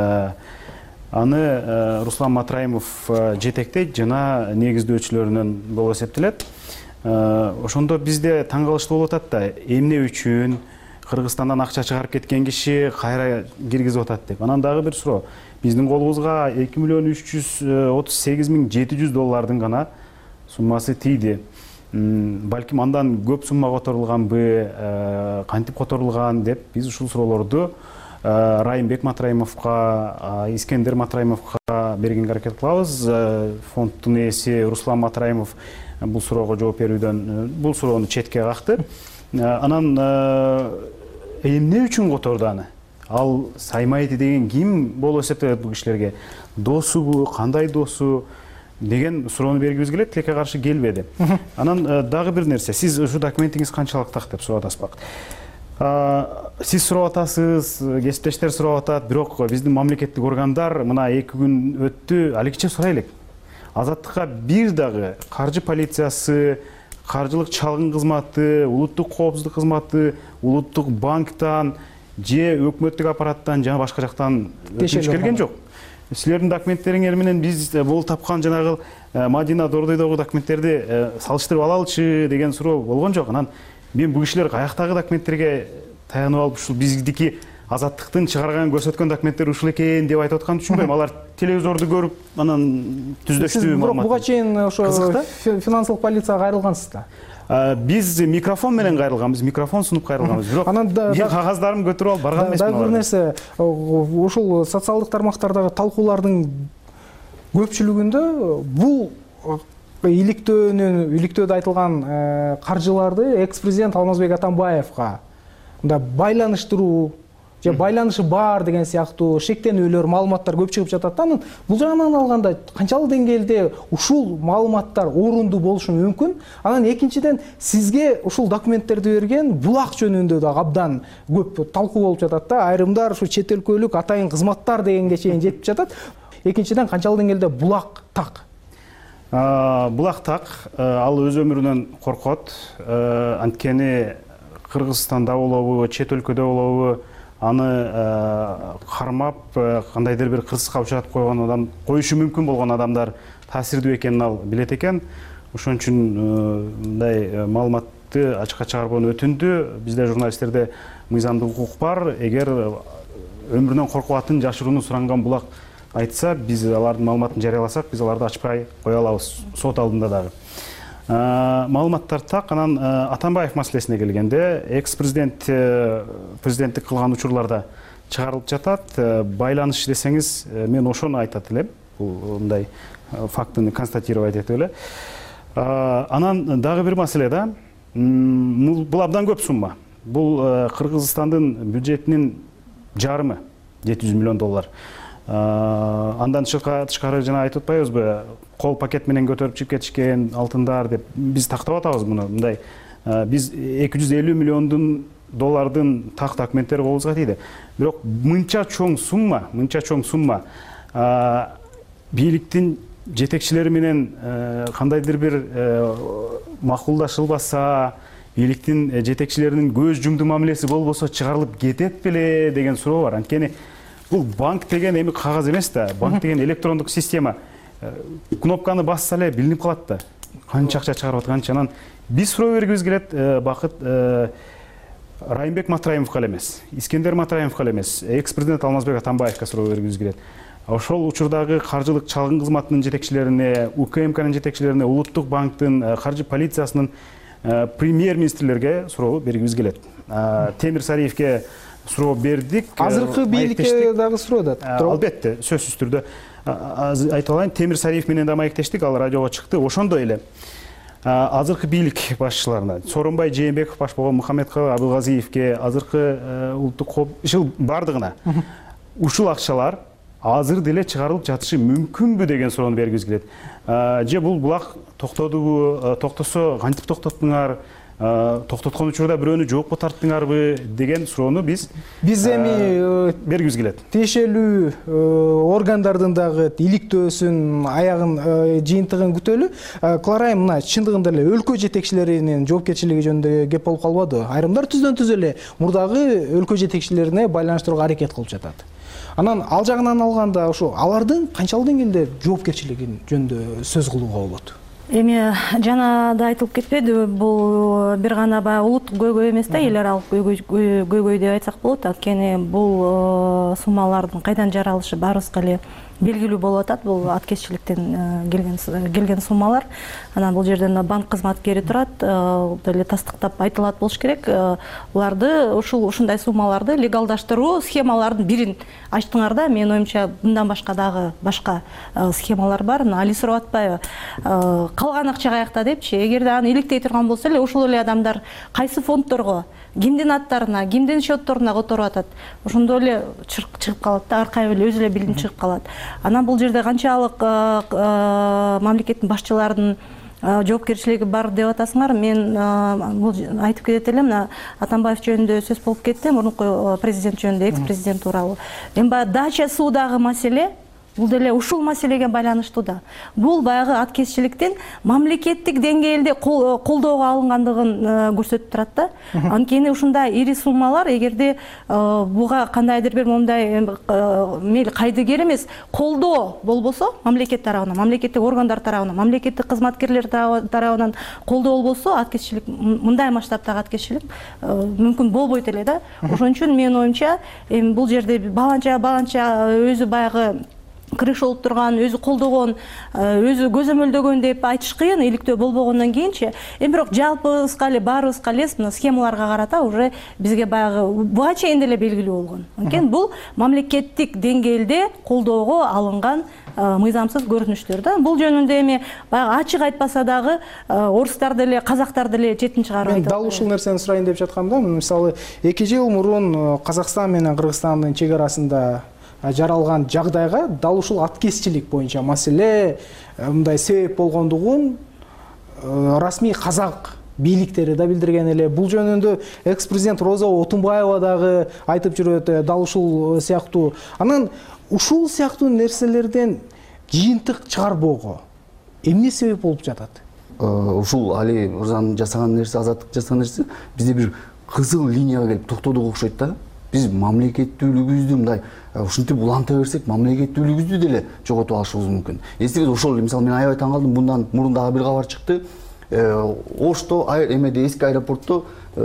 Аны Руслан Матраимов жетектейт жана негиздөөчүлөрүнөн болуп эсептелет. Ошондо бизде таң калыштуу болуп атат да, эмне үчүн Кыргызстандан акча чыгарып кеткен киши кайра киргизип атат деп. Анан дагы бир суроо. Биздин колубузга эки миллион үч жүз отуз сегиз миң жети жүз доллардын гана суммасы тийди. Балким андан көп сумма которулганбы, кантип которулган деп биз ушул суроолорду Райымбек Матраимовго, Искендер Матраимовго бергенге аракет кылабыз. Фонддун ээси Руслан Матраимов бул суроого жооп берүүдөн бул суроону четке какты. Анан эмне үчүн которду аны? ал Саймаети деген ким болуп эсептелет бул кишилерге? Досубу, кандай досу деген суроону бергибиз келет, тилекке каршы келбеди. Анан дагы бир нерсе, сиз ушу документиңиз канчалык так деп сурап атасыз. Сиз сурап атасыз, кесиптештер сурап атат, бирок биздин мамлекеттик органдар мына эки күн өттү, алигиче сурай элек. Азаттыкка бир дагы каржы полициясы, каржылык чалгын кызматы, улуттук коопсуздук кызматы, улуттук банктан же өкмөттүк аппараттан жана башка жактан өтүнүч келген жок. Силердин документтериңер менен биз бул тапкан жанагы Мадина Дордойдогу документтерди салыштырып алалычы деген суроо болгон жок. Анан мен бул кишилер каяктагы документтерге таянып алып ушул биздики Азаттыктын чыгарган көрсөткөн документтер ушул экен деп айтып атканын түшүнбөйм. Алар телевизорду көрүп, анан түздөштүү маалымат. Буга чейин ошо финансылык полицияга кайрылгансыз да? Биз микрофон менен кайрылганбыз, микрофон сунуп кайрылганбыз. Бирок мен кагаздарын көтөрүп алып барган эмесмин. Дагы бир нерсе, ушул социалдык тармактардагы талкуулардын көпчүлүгүндө бул иликтөөнүн иликтөөдө айтылган каржыларды экс-президент Алмазбек Атамбаевга мында байланыштыруу же байланышы бар деген сыяктуу шектенүүлөр, маалыматтар көп чыгып жатат. Анан бул жагынан алганда канчалык деңгээлде ушул маалыматтар орунду болушу мүмкүн? Анан экинчиден сизге ушул документтерди берген булак жөнүндө да абдан көп талкуу болуп жатат да. Айрымдар ушу чет өлкөлүк атайын кызматтар дегенге чейин жетип жатат. Экинчиден канчалык деңгээлде булак так? Булак так, ал өз өмүрүнөн коркот. Анткени Кыргызстанда болобу, чет өлкөдө болобу, аны кармап, кандайдыр бир кырсыкка учуратып койгон адам, коюшу мүмкүн болгон адамдар таасирдүү экенин ал билет экен. Ошон үчүн мындай маалыматты ачыкка чыгарбоону өтүндү. Бизде журналисттерде мыйзамдык укук бар. Эгер өмүрүнөн коркуп атын жашырууну суранган булак айтса, биз алардын маалыматын жарыяласак, биз аларды ачпай кое алабыз сот алдында дагы. Маалыматтар так. Анан Атамбаев маселесине келгенде, экс-президент президенттик кылган учурларда чыгарылып жатат. Байланыш десеңиз, мен ошону айтат элем. Бул мындай фактыны констатировать этип эле. Анан дагы бир маселе да. Бул абдан көп сумма. Бул Кыргызстандын бюджетинин жарымы, жети жүз миллион доллар. Андан тышкары жана айтып атпайбызбы, кол пакет менен көтөрүп чыгып кетишкен алтындар деп биз тактап атабыз муну. Мындай биз эки жүз элүү миллиондун доллардын так документтери колубузга тийди. Бирок мынча чоң сумма, мынча чоң сумма бийликтин жетекчилери менен кандайдыр бир макулдашылбаса, бийликтин жетекчилеринин көз жумду мамилеси болбосо чыгарылып кетет беле деген суроо бар. Анткени бул банк деген эми кагаз эмес да, банк деген электрондук система. Кнопканы басса эле билинип калат да. Канча акча чыгарып атканчы. Анан биз суроо бергибиз келет, Бакыт Райымбек Матраимовго эмес, Искендер Матраимовго эмес, экс-президент Алмазбек Атамбаевга суроо бергибиз келет. Ошол учурдагы каржылык чалгын кызматынын жетекчилерине, УКМКнын жетекчилерине, Улуттук банктын, каржы полициясынын премьер-министрлерге суроо бергибиз келет. Темир Сариевге суроо бердик. Азыркы бийликке дагы суроо да. Албетте, сөзсүз түрдө айтып алайын, Темир Сариев менен да маектештик, ал радиого чыкты. Ошондой эле азыркы бийлик башчыларына, Сооронбай Жээнбеков баш болгон Мухаммедкалый Абылгазиевге, азыркы улуттук коопсуздук бардыгына ушул акчалар азыр деле чыгарылып жатышы мүмкүнбү деген суроону бергибиз келет. Же бул булак токтодубу, токтосо кантип токтоттуңар, токтоткон учурда бирөөнү жоопко тарттыңарбы деген суроону биз биз эми бергибиз келет. Тиешелүү органдардын дагы иликтөөсүн, аягын, жыйынтыгын күтөлү. Кларайым, мына чындыгында эле өлкө жетекчилеринин жоопкерчилиги жөнүндө кеп болуп калбады. Айрымдар түздөн түз эле мурдагы өлкө жетекчилерине байланыштырууга аракет кылып жатат. Анан ал жагынан алганда ошо алардын канчалык деңгээлде жоопкерчилиги жөнүндө сөз кылууга болот? Эми жана да айтылып кетпеди, бул бир гана баягы улуттук көйгөй эмес да, эл аралык көйгөй деп айтсак болот. Анткени бул суммалардын кайдан жаралышы баарыбызга эле белгилүү болуп атат бул аткезчиликтен келген келген суммалар. Анан бул жерден банк кызматкери турат, деле тастыктап айтылат болуш керек. Буларды ушул ушундай суммаларды легалдаштыруу схемалардын бирин ачтыңар да. Менин оюмча мындан башка дагы башка схемалар бар. Али сурап атпайбы? Калган акча каякта депчи. Эгерде аны иликтей турган болсо эле ушул эле адамдар кайсы фондторго, кимдин аттарына, кимдин счетторуна которуп атат. Ошондо эле чыгып калат да, аркайып эле өзү эле билинип чыгып калат. Анан бул жерде канчалык мамлекеттин башчыларынын жоопкерчилиги бар деп атасыңар. Мен бул айтып кетет элем, Атамбаев жөнүндө сөз болуп кетти, мурунку президент жөнүндө, экс-президент тууралуу. Эми баягы дача суудагы маселе бул деле ушул маселеге байланыштуу да. Бул баягы аткезчиликтин мамлекеттик деңгээлде колдоого алынгандыгын көрсөтүп турат да. Анткени ушундай ири суммалар эгерде буга кандайдыр бир момундай мейли кайдыгер эмес, колдоо болбосо, мамлекет тарабынан, мамлекеттик органдар тарабынан, мамлекеттик кызматкерлер тарабынан колдоо болбосо, аткезчилик, мындай масштабтагы аткезчилик мүмкүн болбойт эле да. Ошон үчүн менин оюмча, эми бул жерде баланча баланча өзү баягы кырыш болуп турган, өзү колдогон, өзү көзөмөлдөгөн деп айтыш кыйын, иликтөө болбогондон кийинчи. Эми бирок жалпыбызга эле, баарыбызга эле мына схемаларга карата уже бизге баягы буга чейин деле белгилүү болгон. Анткени бул мамлекеттик деңгээлде колдоого алынган мыйзамсыз көрүнүштөр да. Бул жөнүндө эми баягы ачык айтпаса дагы орустар деле, казактар деле жетин чыгарып айтат. Дал ушул нерсени сурайын деп жаткам да. Мисалы, эки жыл мурун Казакстан менен Кыргызстандын чек арасында жаралган жагдайга дал ушул аткезчилик боюнча маселе мындай себеп болгондугун расмий казак бийликтери да билдирген эле. Бул жөнүндө экс-президент Роза Отунбаева дагы айтып жүрөт, дал ушул сыяктуу. Анан ушул сыяктуу нерселерден жыйынтык чыгарбоого эмне себеп болуп жатат? Ушул Али Мырзанын жасаган нерсе, Азаттык жасаган нерсе бизде бир кызыл линияга келип токтодук окшойт да. Биз мамлекеттүүлүгүбүздү мындай ушинтип уланта берсек, мамлекеттүүлүгүбүздү деле жоготуп алышыбыз мүмкүн. Эсиңизде ошол, мисалы, мен аябай таң калдым, мындан мурун дагы бир кабар чыкты. Ошто, эмеде эски аэропортто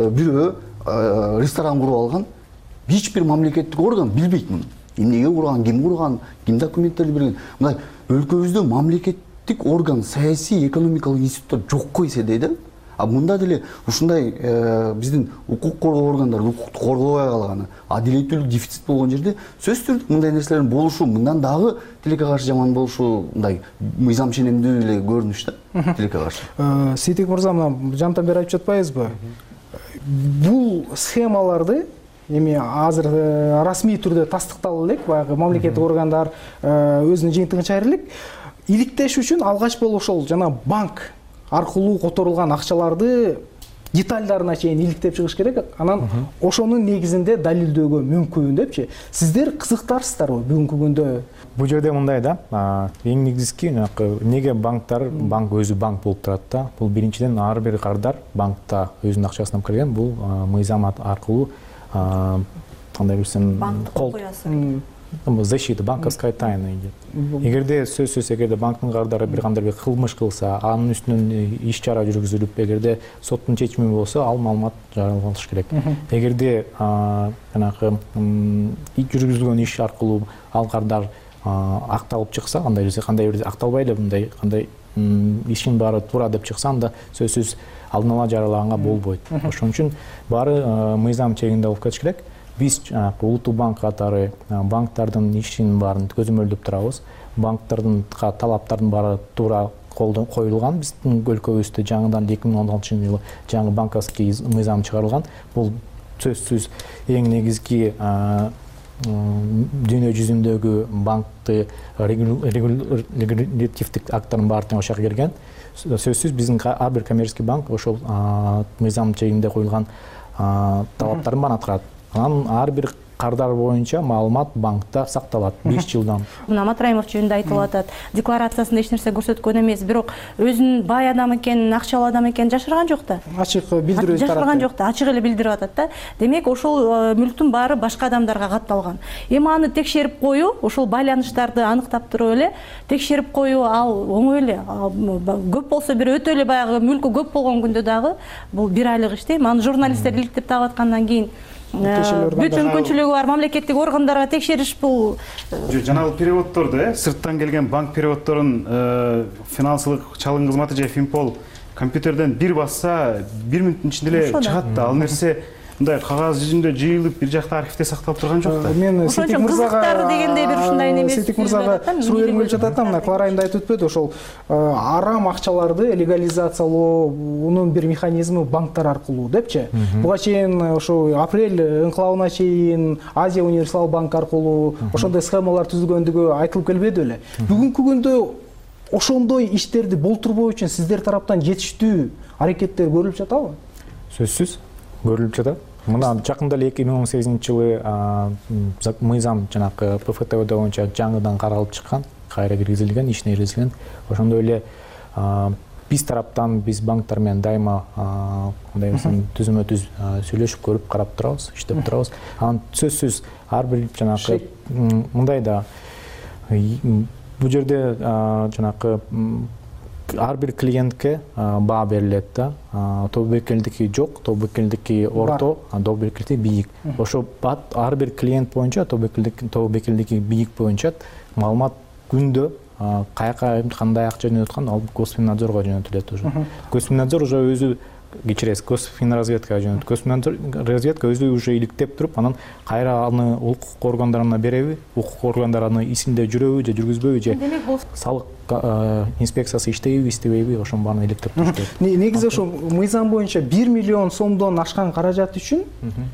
бирөө ресторан куруп алган. Эч бир мамлекеттик орган билбейт муну. Эмнеге курган, ким курган, ким документтерди берген. Мындай өлкөбүздө мамлекеттик орган, саясий, экономикалык институттар жокко эседей да. А мында деле ушундай биздин укук коргоо органдары укукту коргобой калганы, адилеттүүлүк дефицит болгон жерде сөзсүз түрдө мындай нерселердин болушу, мындан дагы тилекке каршы жаман болушу мындай мыйзам ченемдүү эле көрүнүш да, тилекке каршы. Сейтек мырза, мына жантан бери айтып жатпайбызбы? Бул схемаларды эми азыр расмий түрдө тастыкталып элек, баягы мамлекеттик органдар өзүнүн жыйынтыгын чыгара элек. Иликтеш үчүн алгач болуп ошол жана банк аркылуу которулган акчаларды детальдарына чейин иликтеп чыгыш керек. Анан ошонун негизинде далилдөөгө мүмкүн депчи. Сиздер кызыктарсыздарбы бүгүнкү күндө? Бул жерде мындай да, эң негизги неге банктар, банк өзү банк болуп турат да. Бул биринчиден ар бир кардар банкта өзүнүн акчасын алып келген. Бул мыйзам аркылуу кандай десем, кол защита, банковская тайна идет. Эгерде сөзсүз эгерде банктын кардары бир кандай бир кылмыш кылса, анын үстүнөн иш чара жүргүзүлүп, эгерде соттун чечими болсо, ал маалымат жарыяланыш керек. Эгерде жанагы жүргүзүлгөн иш аркылуу ал кардар акталып чыкса, кандай десе, кандай бир акталбай эле мындай кандай ишин баары туура деп чыкса, анда сөзсүз алдын ала жарыялаганга болбойт. Ошон үчүн баары мыйзам чегинде болуп кетиш керек. Биз улуттук банк катары банктардын ишин баарын көзөмөлдөп турабыз. Банктардын талаптардын баары туура коюлган. Биздин өлкөбүздө жаңыдан эки миң он алтынчы жылы жаңы банковский мыйзам чыгарылган. Бул сөзсүз эң негизги дүйнө жүзүндөгү банкты регулятивдик акттардын баары тең ошого келген. Сөзсүз биздин ар бир коммерческий банк ошол мыйзам чегинде коюлган талаптарын баарын аткарат. Анан ар бир кардар боюнча маалымат банкта сакталат беш жылдан. Мына Матраимов жөнүндө айтылып атат. Декларациясында эч нерсе көрсөткөн эмес, бирок өзүнүн бай адам экенин, акчалуу адам экенин жашырган жок да. Ачык билдирүү тарапты. Жашырган жок да, ачык эле билдирип атат да. Демек, ошол мүлктүн баары башка адамдарга катталган. Эми аны текшерип коюу, ошол байланыштарды аныктап туруп эле текшерип коюу ал оңой эле. Көп болсо бир өтө эле баягы мүлкү көп болгон күндө дагы бул бир айлык иш дейм. Аны журналисттер иликтеп таап аткандан кийин бүт мүмкүнчүлүгү бар мамлекеттик органдарга текшериш бул жанагы переводдорду э сырттан келген банк переводдорун финансылык чалым кызматы же Финпол компьютерден бир басса бир мүнөттүн ичинде эле чыгат да. Ал нерсе мындай кагаз жүзүндө жыйылып бир жакта архивде сакталып турган жок да. Мен Сетик мырзага дегендей бир ушундай неме Сетик мырзага суроо бергим келип жатат да. Мына Кларайым да айтып өтпөдү, ошол арам акчаларды легализациялоонун бир механизми банктар аркылуу депчи. Буга чейин ошо апрель инкылабына чейин Азия универсал банк аркылуу ошондой схемалар түзүлгөндүгү айтылып келбеди беле. Бүгүнкү күндө ошондой иштерди болтурбоо үчүн сиздер тараптан жетиштүү аракеттер көрүлүп жатабы? Сөзсүз көрүлүп жатат. Мына жакында эле эки миң он сегизинчи жылы мыйзам жанагы П Ф Т В боюнча жаңыдан каралып чыккан, кайра киргизилген, ишине киргизилген. Ошондой эле биз тараптан биз банктар менен дайыма мындай десем түзмө түз сүйлөшүп көрүп карап турабыз, иштеп турабыз. Анан сөзсүз ар бир жанагы мындай да бул жерде жанагы ар бир клиентке баа берилет да. Тобокелдики жок, тобокелдики орто, тобокелдики бийик. Ошо ар бир клиент боюнча тобокелдики бийик боюнча маалымат күндө каяка кандай акча жөнөтүп аткан ал Госпинадзорго жөнөтүлөт уже. Госпинадзор уже өзү кечиресиз, Госпинразведкага жөнөтөт. Госпинразведка өзү уже иликтеп туруп, анан кайра аны укук органдарына береби, укук органдары аны исинде жүрөбү же жүргүзбөйбү же салык инспекциясы иштейби, иштебейби, ошонун баарын иликтеп туруп. Негизи ошо мыйзам боюнча бир миллион сомдон ашкан каражат үчүн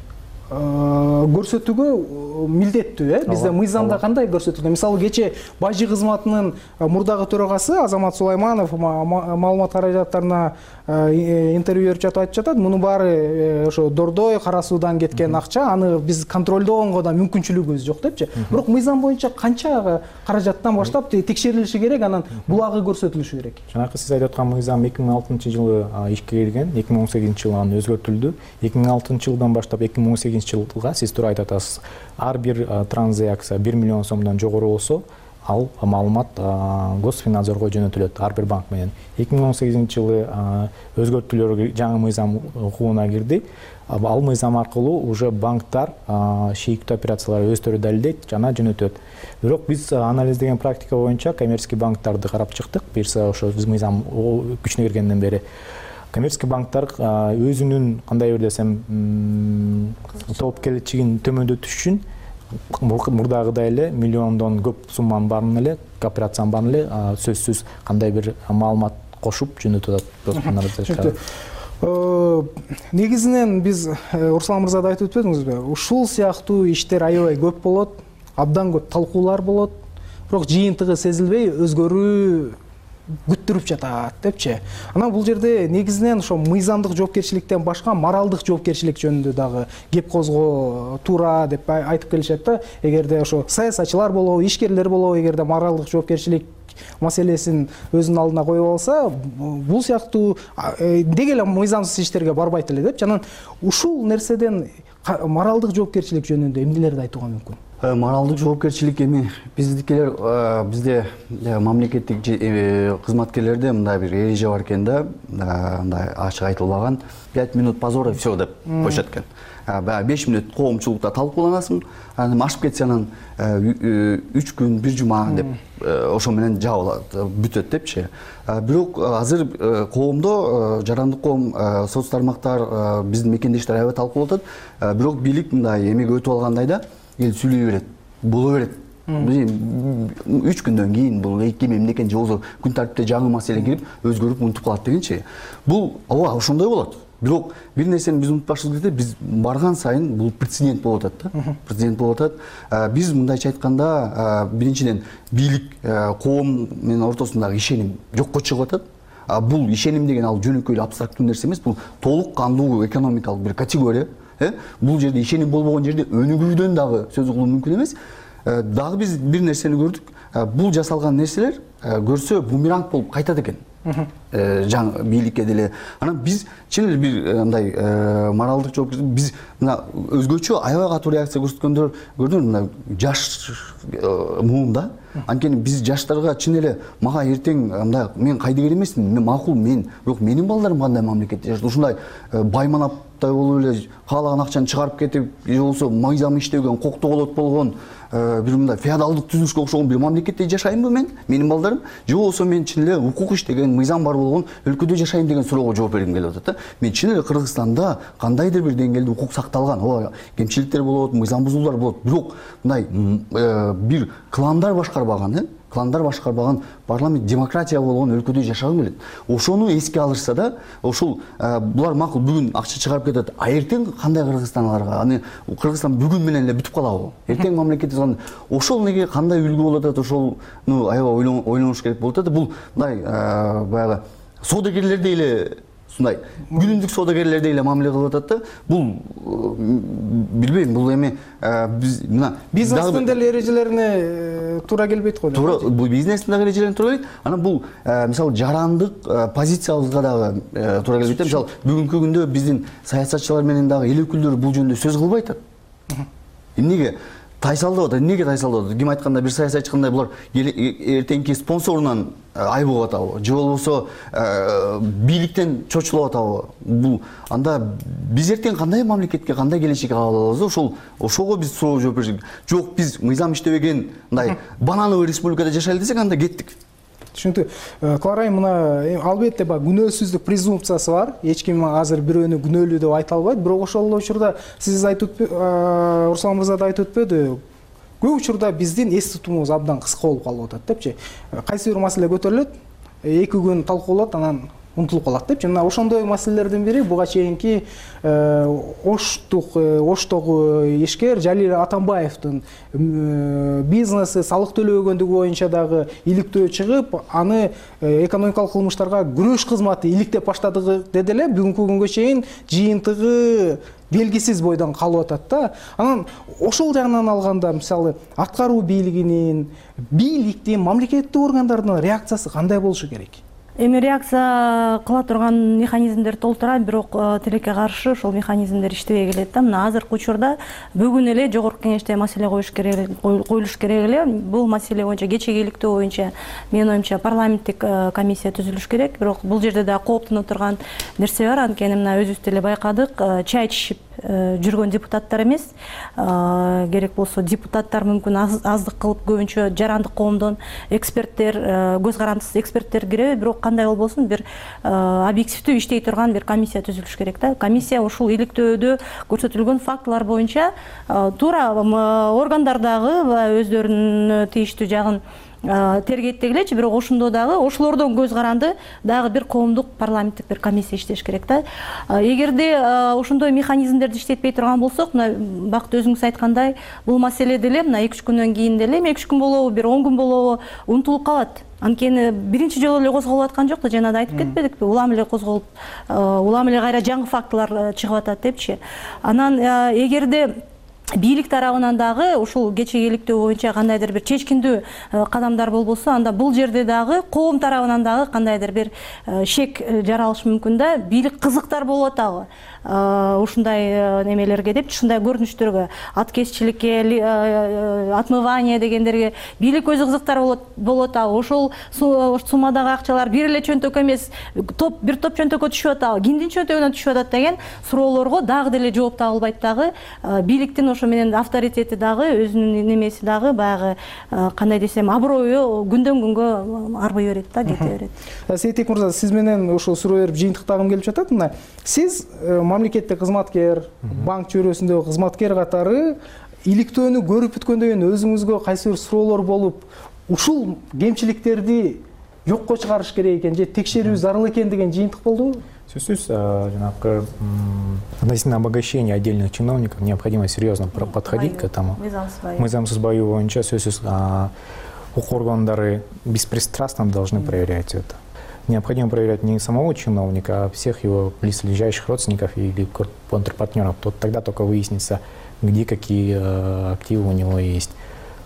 көрсөтүүгө милдеттүү, э? Бизде мыйзамда кандай көрсөтүлгөн? Мисалы кече Бажы кызматынын мурдагы төрагасы Азамат Сулайманов маалымат каражаттарына интервью берип жатып айтып жатат, мунун баары ошо дордой кара суудан кеткен акча, аны биз контролдогонго да мүмкүнчүлүгүбүз жок депчи. Бирок мыйзам боюнча канча каражаттан баштап текшерилиши керек, анан булагы көрсөтүлүшү керек. Жанагы сиз айтып аткан мыйзам эки миң алтынчы жылы ишке кирген, эки миң он сегизинчи жылы анан өзгөртүлдү. эки миң алтынчы жылдан баштап эки миң он сегизинчи жылга сиз туура айтып атасыз. Ар бир транзакция бир миллион сомдон жогору болсо, ал маалымат Госпинадзорго жөнөтүлөт ар бир банк менен. эки миң он сегизинчи жылы өзгөртүүлөр жаңы мыйзам укугуна кирди. Ал мыйзам аркылуу уже банктар шийиктүү операцияларды өздөрү далилдейт жана жөнөтөт. Бирок биз анализдеген практика боюнча коммерческий банктарды карап чыктык. Бирсе ошо биз мыйзам күчүнө киргенден бери коммерческий банктар өзүнүн кандай бир десем тобокелчилигин төмөндөтүш үчүн мурдагыдай эле миллиондон көп сумманын баарын эле операциянын баарын эле сөзсүз кандай бир маалымат кошуп жөнөтүп атат. Негизинен биз Руслан мырза да айтып өтпөдүңүзбү? Ушул сыяктуу иштер аябай көп болот, абдан көп талкуулар болот, бирок жыйынтыгы сезилбей өзгөрүү күттүрүп жатат депчи. Анан бул жерде негизинен ошо мыйзамдык жоопкерчиликтен башка моралдык жоопкерчилик жөнүндө дагы кеп козгоо туура деп айтып келишет да. Эгерде ошо саясатчылар болобу, ишкерлер болобу, эгерде моралдык жоопкерчилик маселесин өзүнүн алдына коюп алса, бул сыяктуу деги эле мыйзамсыз иштерге барбайт эле депчи. Анан ушул нерседен моралдык жоопкерчилик жөнүндө эмнелерди айтууга мүмкүн? Моралдык жоопкерчилик эми биздикилер бизде мамлекеттик кызматкерлерде мындай бир эреже бар экен да, мындай ачык айтылбаган пять минут позора все деп коюшат экен. Баягы беш мүнөт коомчулукта талкууланасың, анан ашып кетсе анан үч күн, бир жума деп ошо менен жабылат, бүтөт депчи. Бирок азыр коомдо жарандык коом соц тармактар биздин мекендештер аябай талкуулап атат. Бирок бийлик мындай эмеге өтүп алгандай да, эл сүйлөй берет, боло берет. Үч күндөн кийин бул эки мемлекет же болбосо күн тартипте жаңы маселе кирип өзгөрүп унутуп калат дегенчи. Бул ооба ошондой болот. Бирок бир нерсени биз унутпашыбыз керек, биз барган сайын бул прецедент болуп атат да. Прецедент болуп атат. Биз мындайча айтканда, биринчиден бийлик коом менен ортосундагы ишеним жокко чыгып атат. Бул ишеним деген ал жөнөкөй эле абстрактуу нерсе эмес, бул толук кандуу экономикалык бир категория. Бул жерде ишеним болбогон жерде өнүгүүдөн дагы сөз кылуу мүмкүн эмес. Дагы биз бир нерсени көрдүк. Бул жасалган нерселер көрсө бумеранг болуп кайтат экен жаңы бийликке деле. Анан биз чын эле бир мындай моралдык жоопкерчилик, биз мына өзгөчө аябай катуу реакция көрсөткөндөр көрдүңөр, мына жаш муунда. Анткени биз жаштарга чын эле мага эртең мындай мен кайдыгер эмесмин, мен макул, мен бирок менин балдарым кандай мамлекетте жашайт, ушундай байманаптай болуп эле каалаган акчаны чыгарып кетип, же болбосо мыйзам иштеген, коктоголот болгон бир мындай феодалдык түзүлүшкө окшогон бир мамлекетте жашайынбы мен, менин балдарым, же болбосо мен чын эле укук иштеген, мыйзам бар болгон өлкөдө жашайм деген суроого жооп бергим келип атат да. Мен чын эле Кыргызстанда кандайдыр бир деңгээлде укук сакталган, ооба кемчиликтер болот, мыйзам бузуулар болот, бирок мындай бир кландар башкарбаган, э кландар башкарбаган парламент демократия болгон өлкөдө жашагым келет. Ошону эске алышса да, ошол булар макул бүгүн акча чыгарып кетет, а эртең кандай Кыргызстан аларга? Аны Кыргызстан бүгүн менен эле бүтүп калабы? Эртең мамлекет ошол неге кандай үлгү болот атат, ошол аябай ойлонуш керек болот да. Бул мындай баягы соодагерлердей эле, ушундай күнүмдүк соодагерлердей эле мамиле кылып атат да. Бул билбейм, бул эми биз мына бизнестин деле эрежелерине туура келбейт го. Туура, бул бизнестин дагы эрежелерине туура келбейт. Анан бул мисалы жарандык позициябызга дагы туура келбейт. Мисалы бүгүнкү күндө биздин саясатчылар менен дагы эл өкүлдөрү бул жөнүндө сөз кылбай атат. Эмнеге? Тайсалдап атат. Эмнеге тайсалдап атат? Ким айтканда бир саясатчы кандай булар эртеңки спонсорунан айбып атабы, же болбосо бийликтен чочулуп атабы? Бул анда биз эртең кандай мамлекетке, кандай келечекке кабыл алабыз? Ошол ошого биз суроо жооп беришик. Жок, биз мыйзам иштебеген мындай банановый республикада жашайлы десек, анда кеттик. Түшүнүктүү. Кларай, мына албетте баягы күнөөсүздүк презумпциясы бар. Эч ким азыр бирөөнү күнөөлүү деп айта албайт. Бирок ошол учурда сиз айтып Руслан мырза да айтып өтпөдү? Көп учурда биздин эс тутумубуз абдан кыска болуп калып атат депчи. Кайсы бир маселе көтөрүлөт, эки күн талкууланат, анан унутулуп калат депчи. Мына ошондой маселелердин бири буга чейинки Оштук Оштогу ишкер Жалил Атамбаевдин бизнеси салык төлөбөгөндүгү боюнча дагы иликтөө чыгып, аны экономикалык кылмыштарга күрөш кызматы иликтеп баштады деди эле. Бүгүнкү күнгө чейин жыйынтыгы белгисиз бойдон калып атат да. Анан ошол жагынан алганда, мисалы, аткаруу бийлигинин, бийликтин, мамлекеттик органдардын реакциясы кандай болушу керек? Эми реакция кыла турган механизмдер толтура, бирок тилекке каршы ошол механизмдер иштебей келет да. Мына азыркы учурда бүгүн эле жогорку кеңеште маселе коюш керек, коюлуш керек эле. Бул маселе боюнча, кечеги иликтөө боюнча, менин оюмча парламенттик комиссия түзүлүш керек. Бирок бул жерде да кооптоно турган нерсе бар. Анткени мына өзүбүз деле байкадык, чай ичип жүргөн депутаттар эмес, керек болсо депутаттар мүмкүн аздык кылып, көбүнчө жарандык коомдон эксперттер, көз карандысыз эксперттер киреби, бирок кандай болбосун бир объективдүү иштей турган бир комиссия түзүлүш керек да. Комиссия ушул иликтөөдө көрсөтүлгөн фактылар боюнча туура органдардагы өздөрүнүн тийиштүү жагын тергейт дегилечи, бирок ошондо дагы ошолордон көз каранды дагы бир коомдук парламенттик бир комиссия иштеш керек да. Эгерде ошондой механизмдерди иштетпей турган болсок, мына Бакыт өзүңүз айткандай, бул маселе деле мына эки үч күндөн кийин деле, эки үч күн болобу, бир он күн болобу унутулуп калат. Анткени биринчи жолу эле козголуп аткан жок да, жана да айтып кетпедикпи? Улам эле козголуп, улам эле кайра жаңы фактылар чыгып атат депчи. Анан эгерде бийлик тарабынан дагы ушул кечеги иликтөө боюнча кандайдыр бир чечкиндүү кадамдар болбосо, анда бул жерде дагы коом тарабынан дагы кандайдыр бир шек жаралышы мүмкүн да. Бийлик кызыктар болуп атабы ушундай немелерге депчи, ушундай көрүнүштөргө, аткезчиликке, отмывание дегендерге бийлик өзү кызыктар болуп атабы? Ошол суммадагы акчалар бир эле чөнтөккө эмес, топ бир топ чөнтөккө түшүп атабы, кимдин чөнтөгүнөн түшүп атат деген суроолорго дагы деле жооп табылбайт дагы. Бийликтин ошо менен авторитети дагы, өзүнүн немеси дагы баягы кандай десем, аброю күндөн күнгө арбый берет да, кете берет. Сейтек мырза, сиз менен ошол суроо берип жыйынтыктагым келип жатат. Мына сиз мамлекеттик кызматкер, банк чөйрөсүндөгү кызматкер катары иликтөөнү көрүп бүткөндөн кийин өзүңүзгө кайсы бир суроолор болуп, ушул кемчиликтерди жокко чыгарыш керек экен же текшерүү зарыл экен деген жыйынтык болдубу? Сөзсүз, жанагы относительно обогащения отдельных чиновников необходимо серьезно подходить к этому. Мыйзамсыз баю боюнча сөзсүз укук органдары беспристрастно должны проверять это. Необходимо проверять не самого чиновника, а всех его близлежащих родственников или контрпартнеров. Тогда только выяснится, где какие активы у него есть.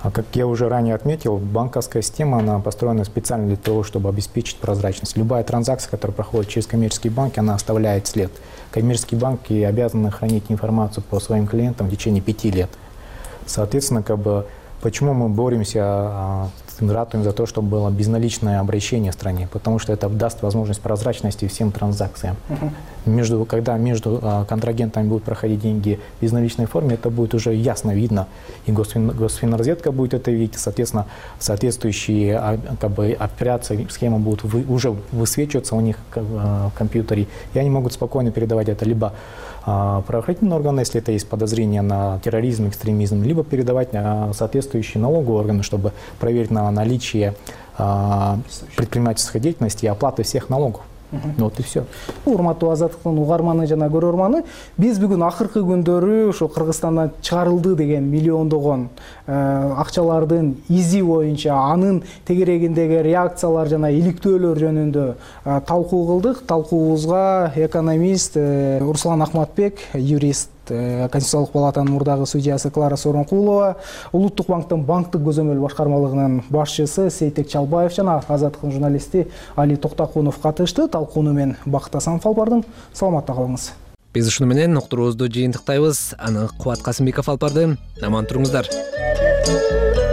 Как я уже ранее отметил, банковская система она построена специально для того, чтобы обеспечить прозрачность. Любая транзакция, которая проходит через коммерческие банки, она оставляет след. Коммерческие банки обязаны хранить информацию по своим клиентам в течение пяти лет. Соответственно, как бы, почему мы боремся, ратуем за то, чтобы было безналичное обращение в стране? Потому что это даст возможность прозрачности всем транзакциям. Uh-huh. Между, когда между а, контрагентами будут проходить деньги в безналичной форме, это будет уже ясно видно. И Госфин, Госфинразведка будет это видеть, соответственно, соответствующие а, как бы, операции, схемы будут вы, уже высвечиваться у них в компьютере. И они могут спокойно передавать это либо а, правоохранительные органы, если это есть подозрение на терроризм, экстремизм, либо передавать а, соответствующие налоговые органы, чтобы проверить на наличие а, предпринимательской деятельности и оплаты всех налогов. Вот и все. Урматтуу Азаттыктын угарманы жана көрөрманы, биз бүгүн акыркы күндөрү ошо Кыргызстандан чыгарылды деген миллиондогон акчалардын изи боюнча анын тегерегиндеги реакциялар жана иликтөөлөр жөнүндө талкуу кылдык. Талкуубузга экономист Руслан Ахматбек, юрист, Конституциялык палатанын мурдагы судьясы Клара Сооронкулова, Улуттук банктын банктык көзөмөл башкармалыгынын башчысы Сейтек Чалбаев жана Азаттыктын журналисти Али Токтакунов катышты. Талкууну мен Бакыт Асанов алып бардым. Саламатта калыңыз. Биз ушуну менен уктуруубузду жыйынтыктайбыз. Аны Кубат Касымбеков алып барды. Аман туруңуздар.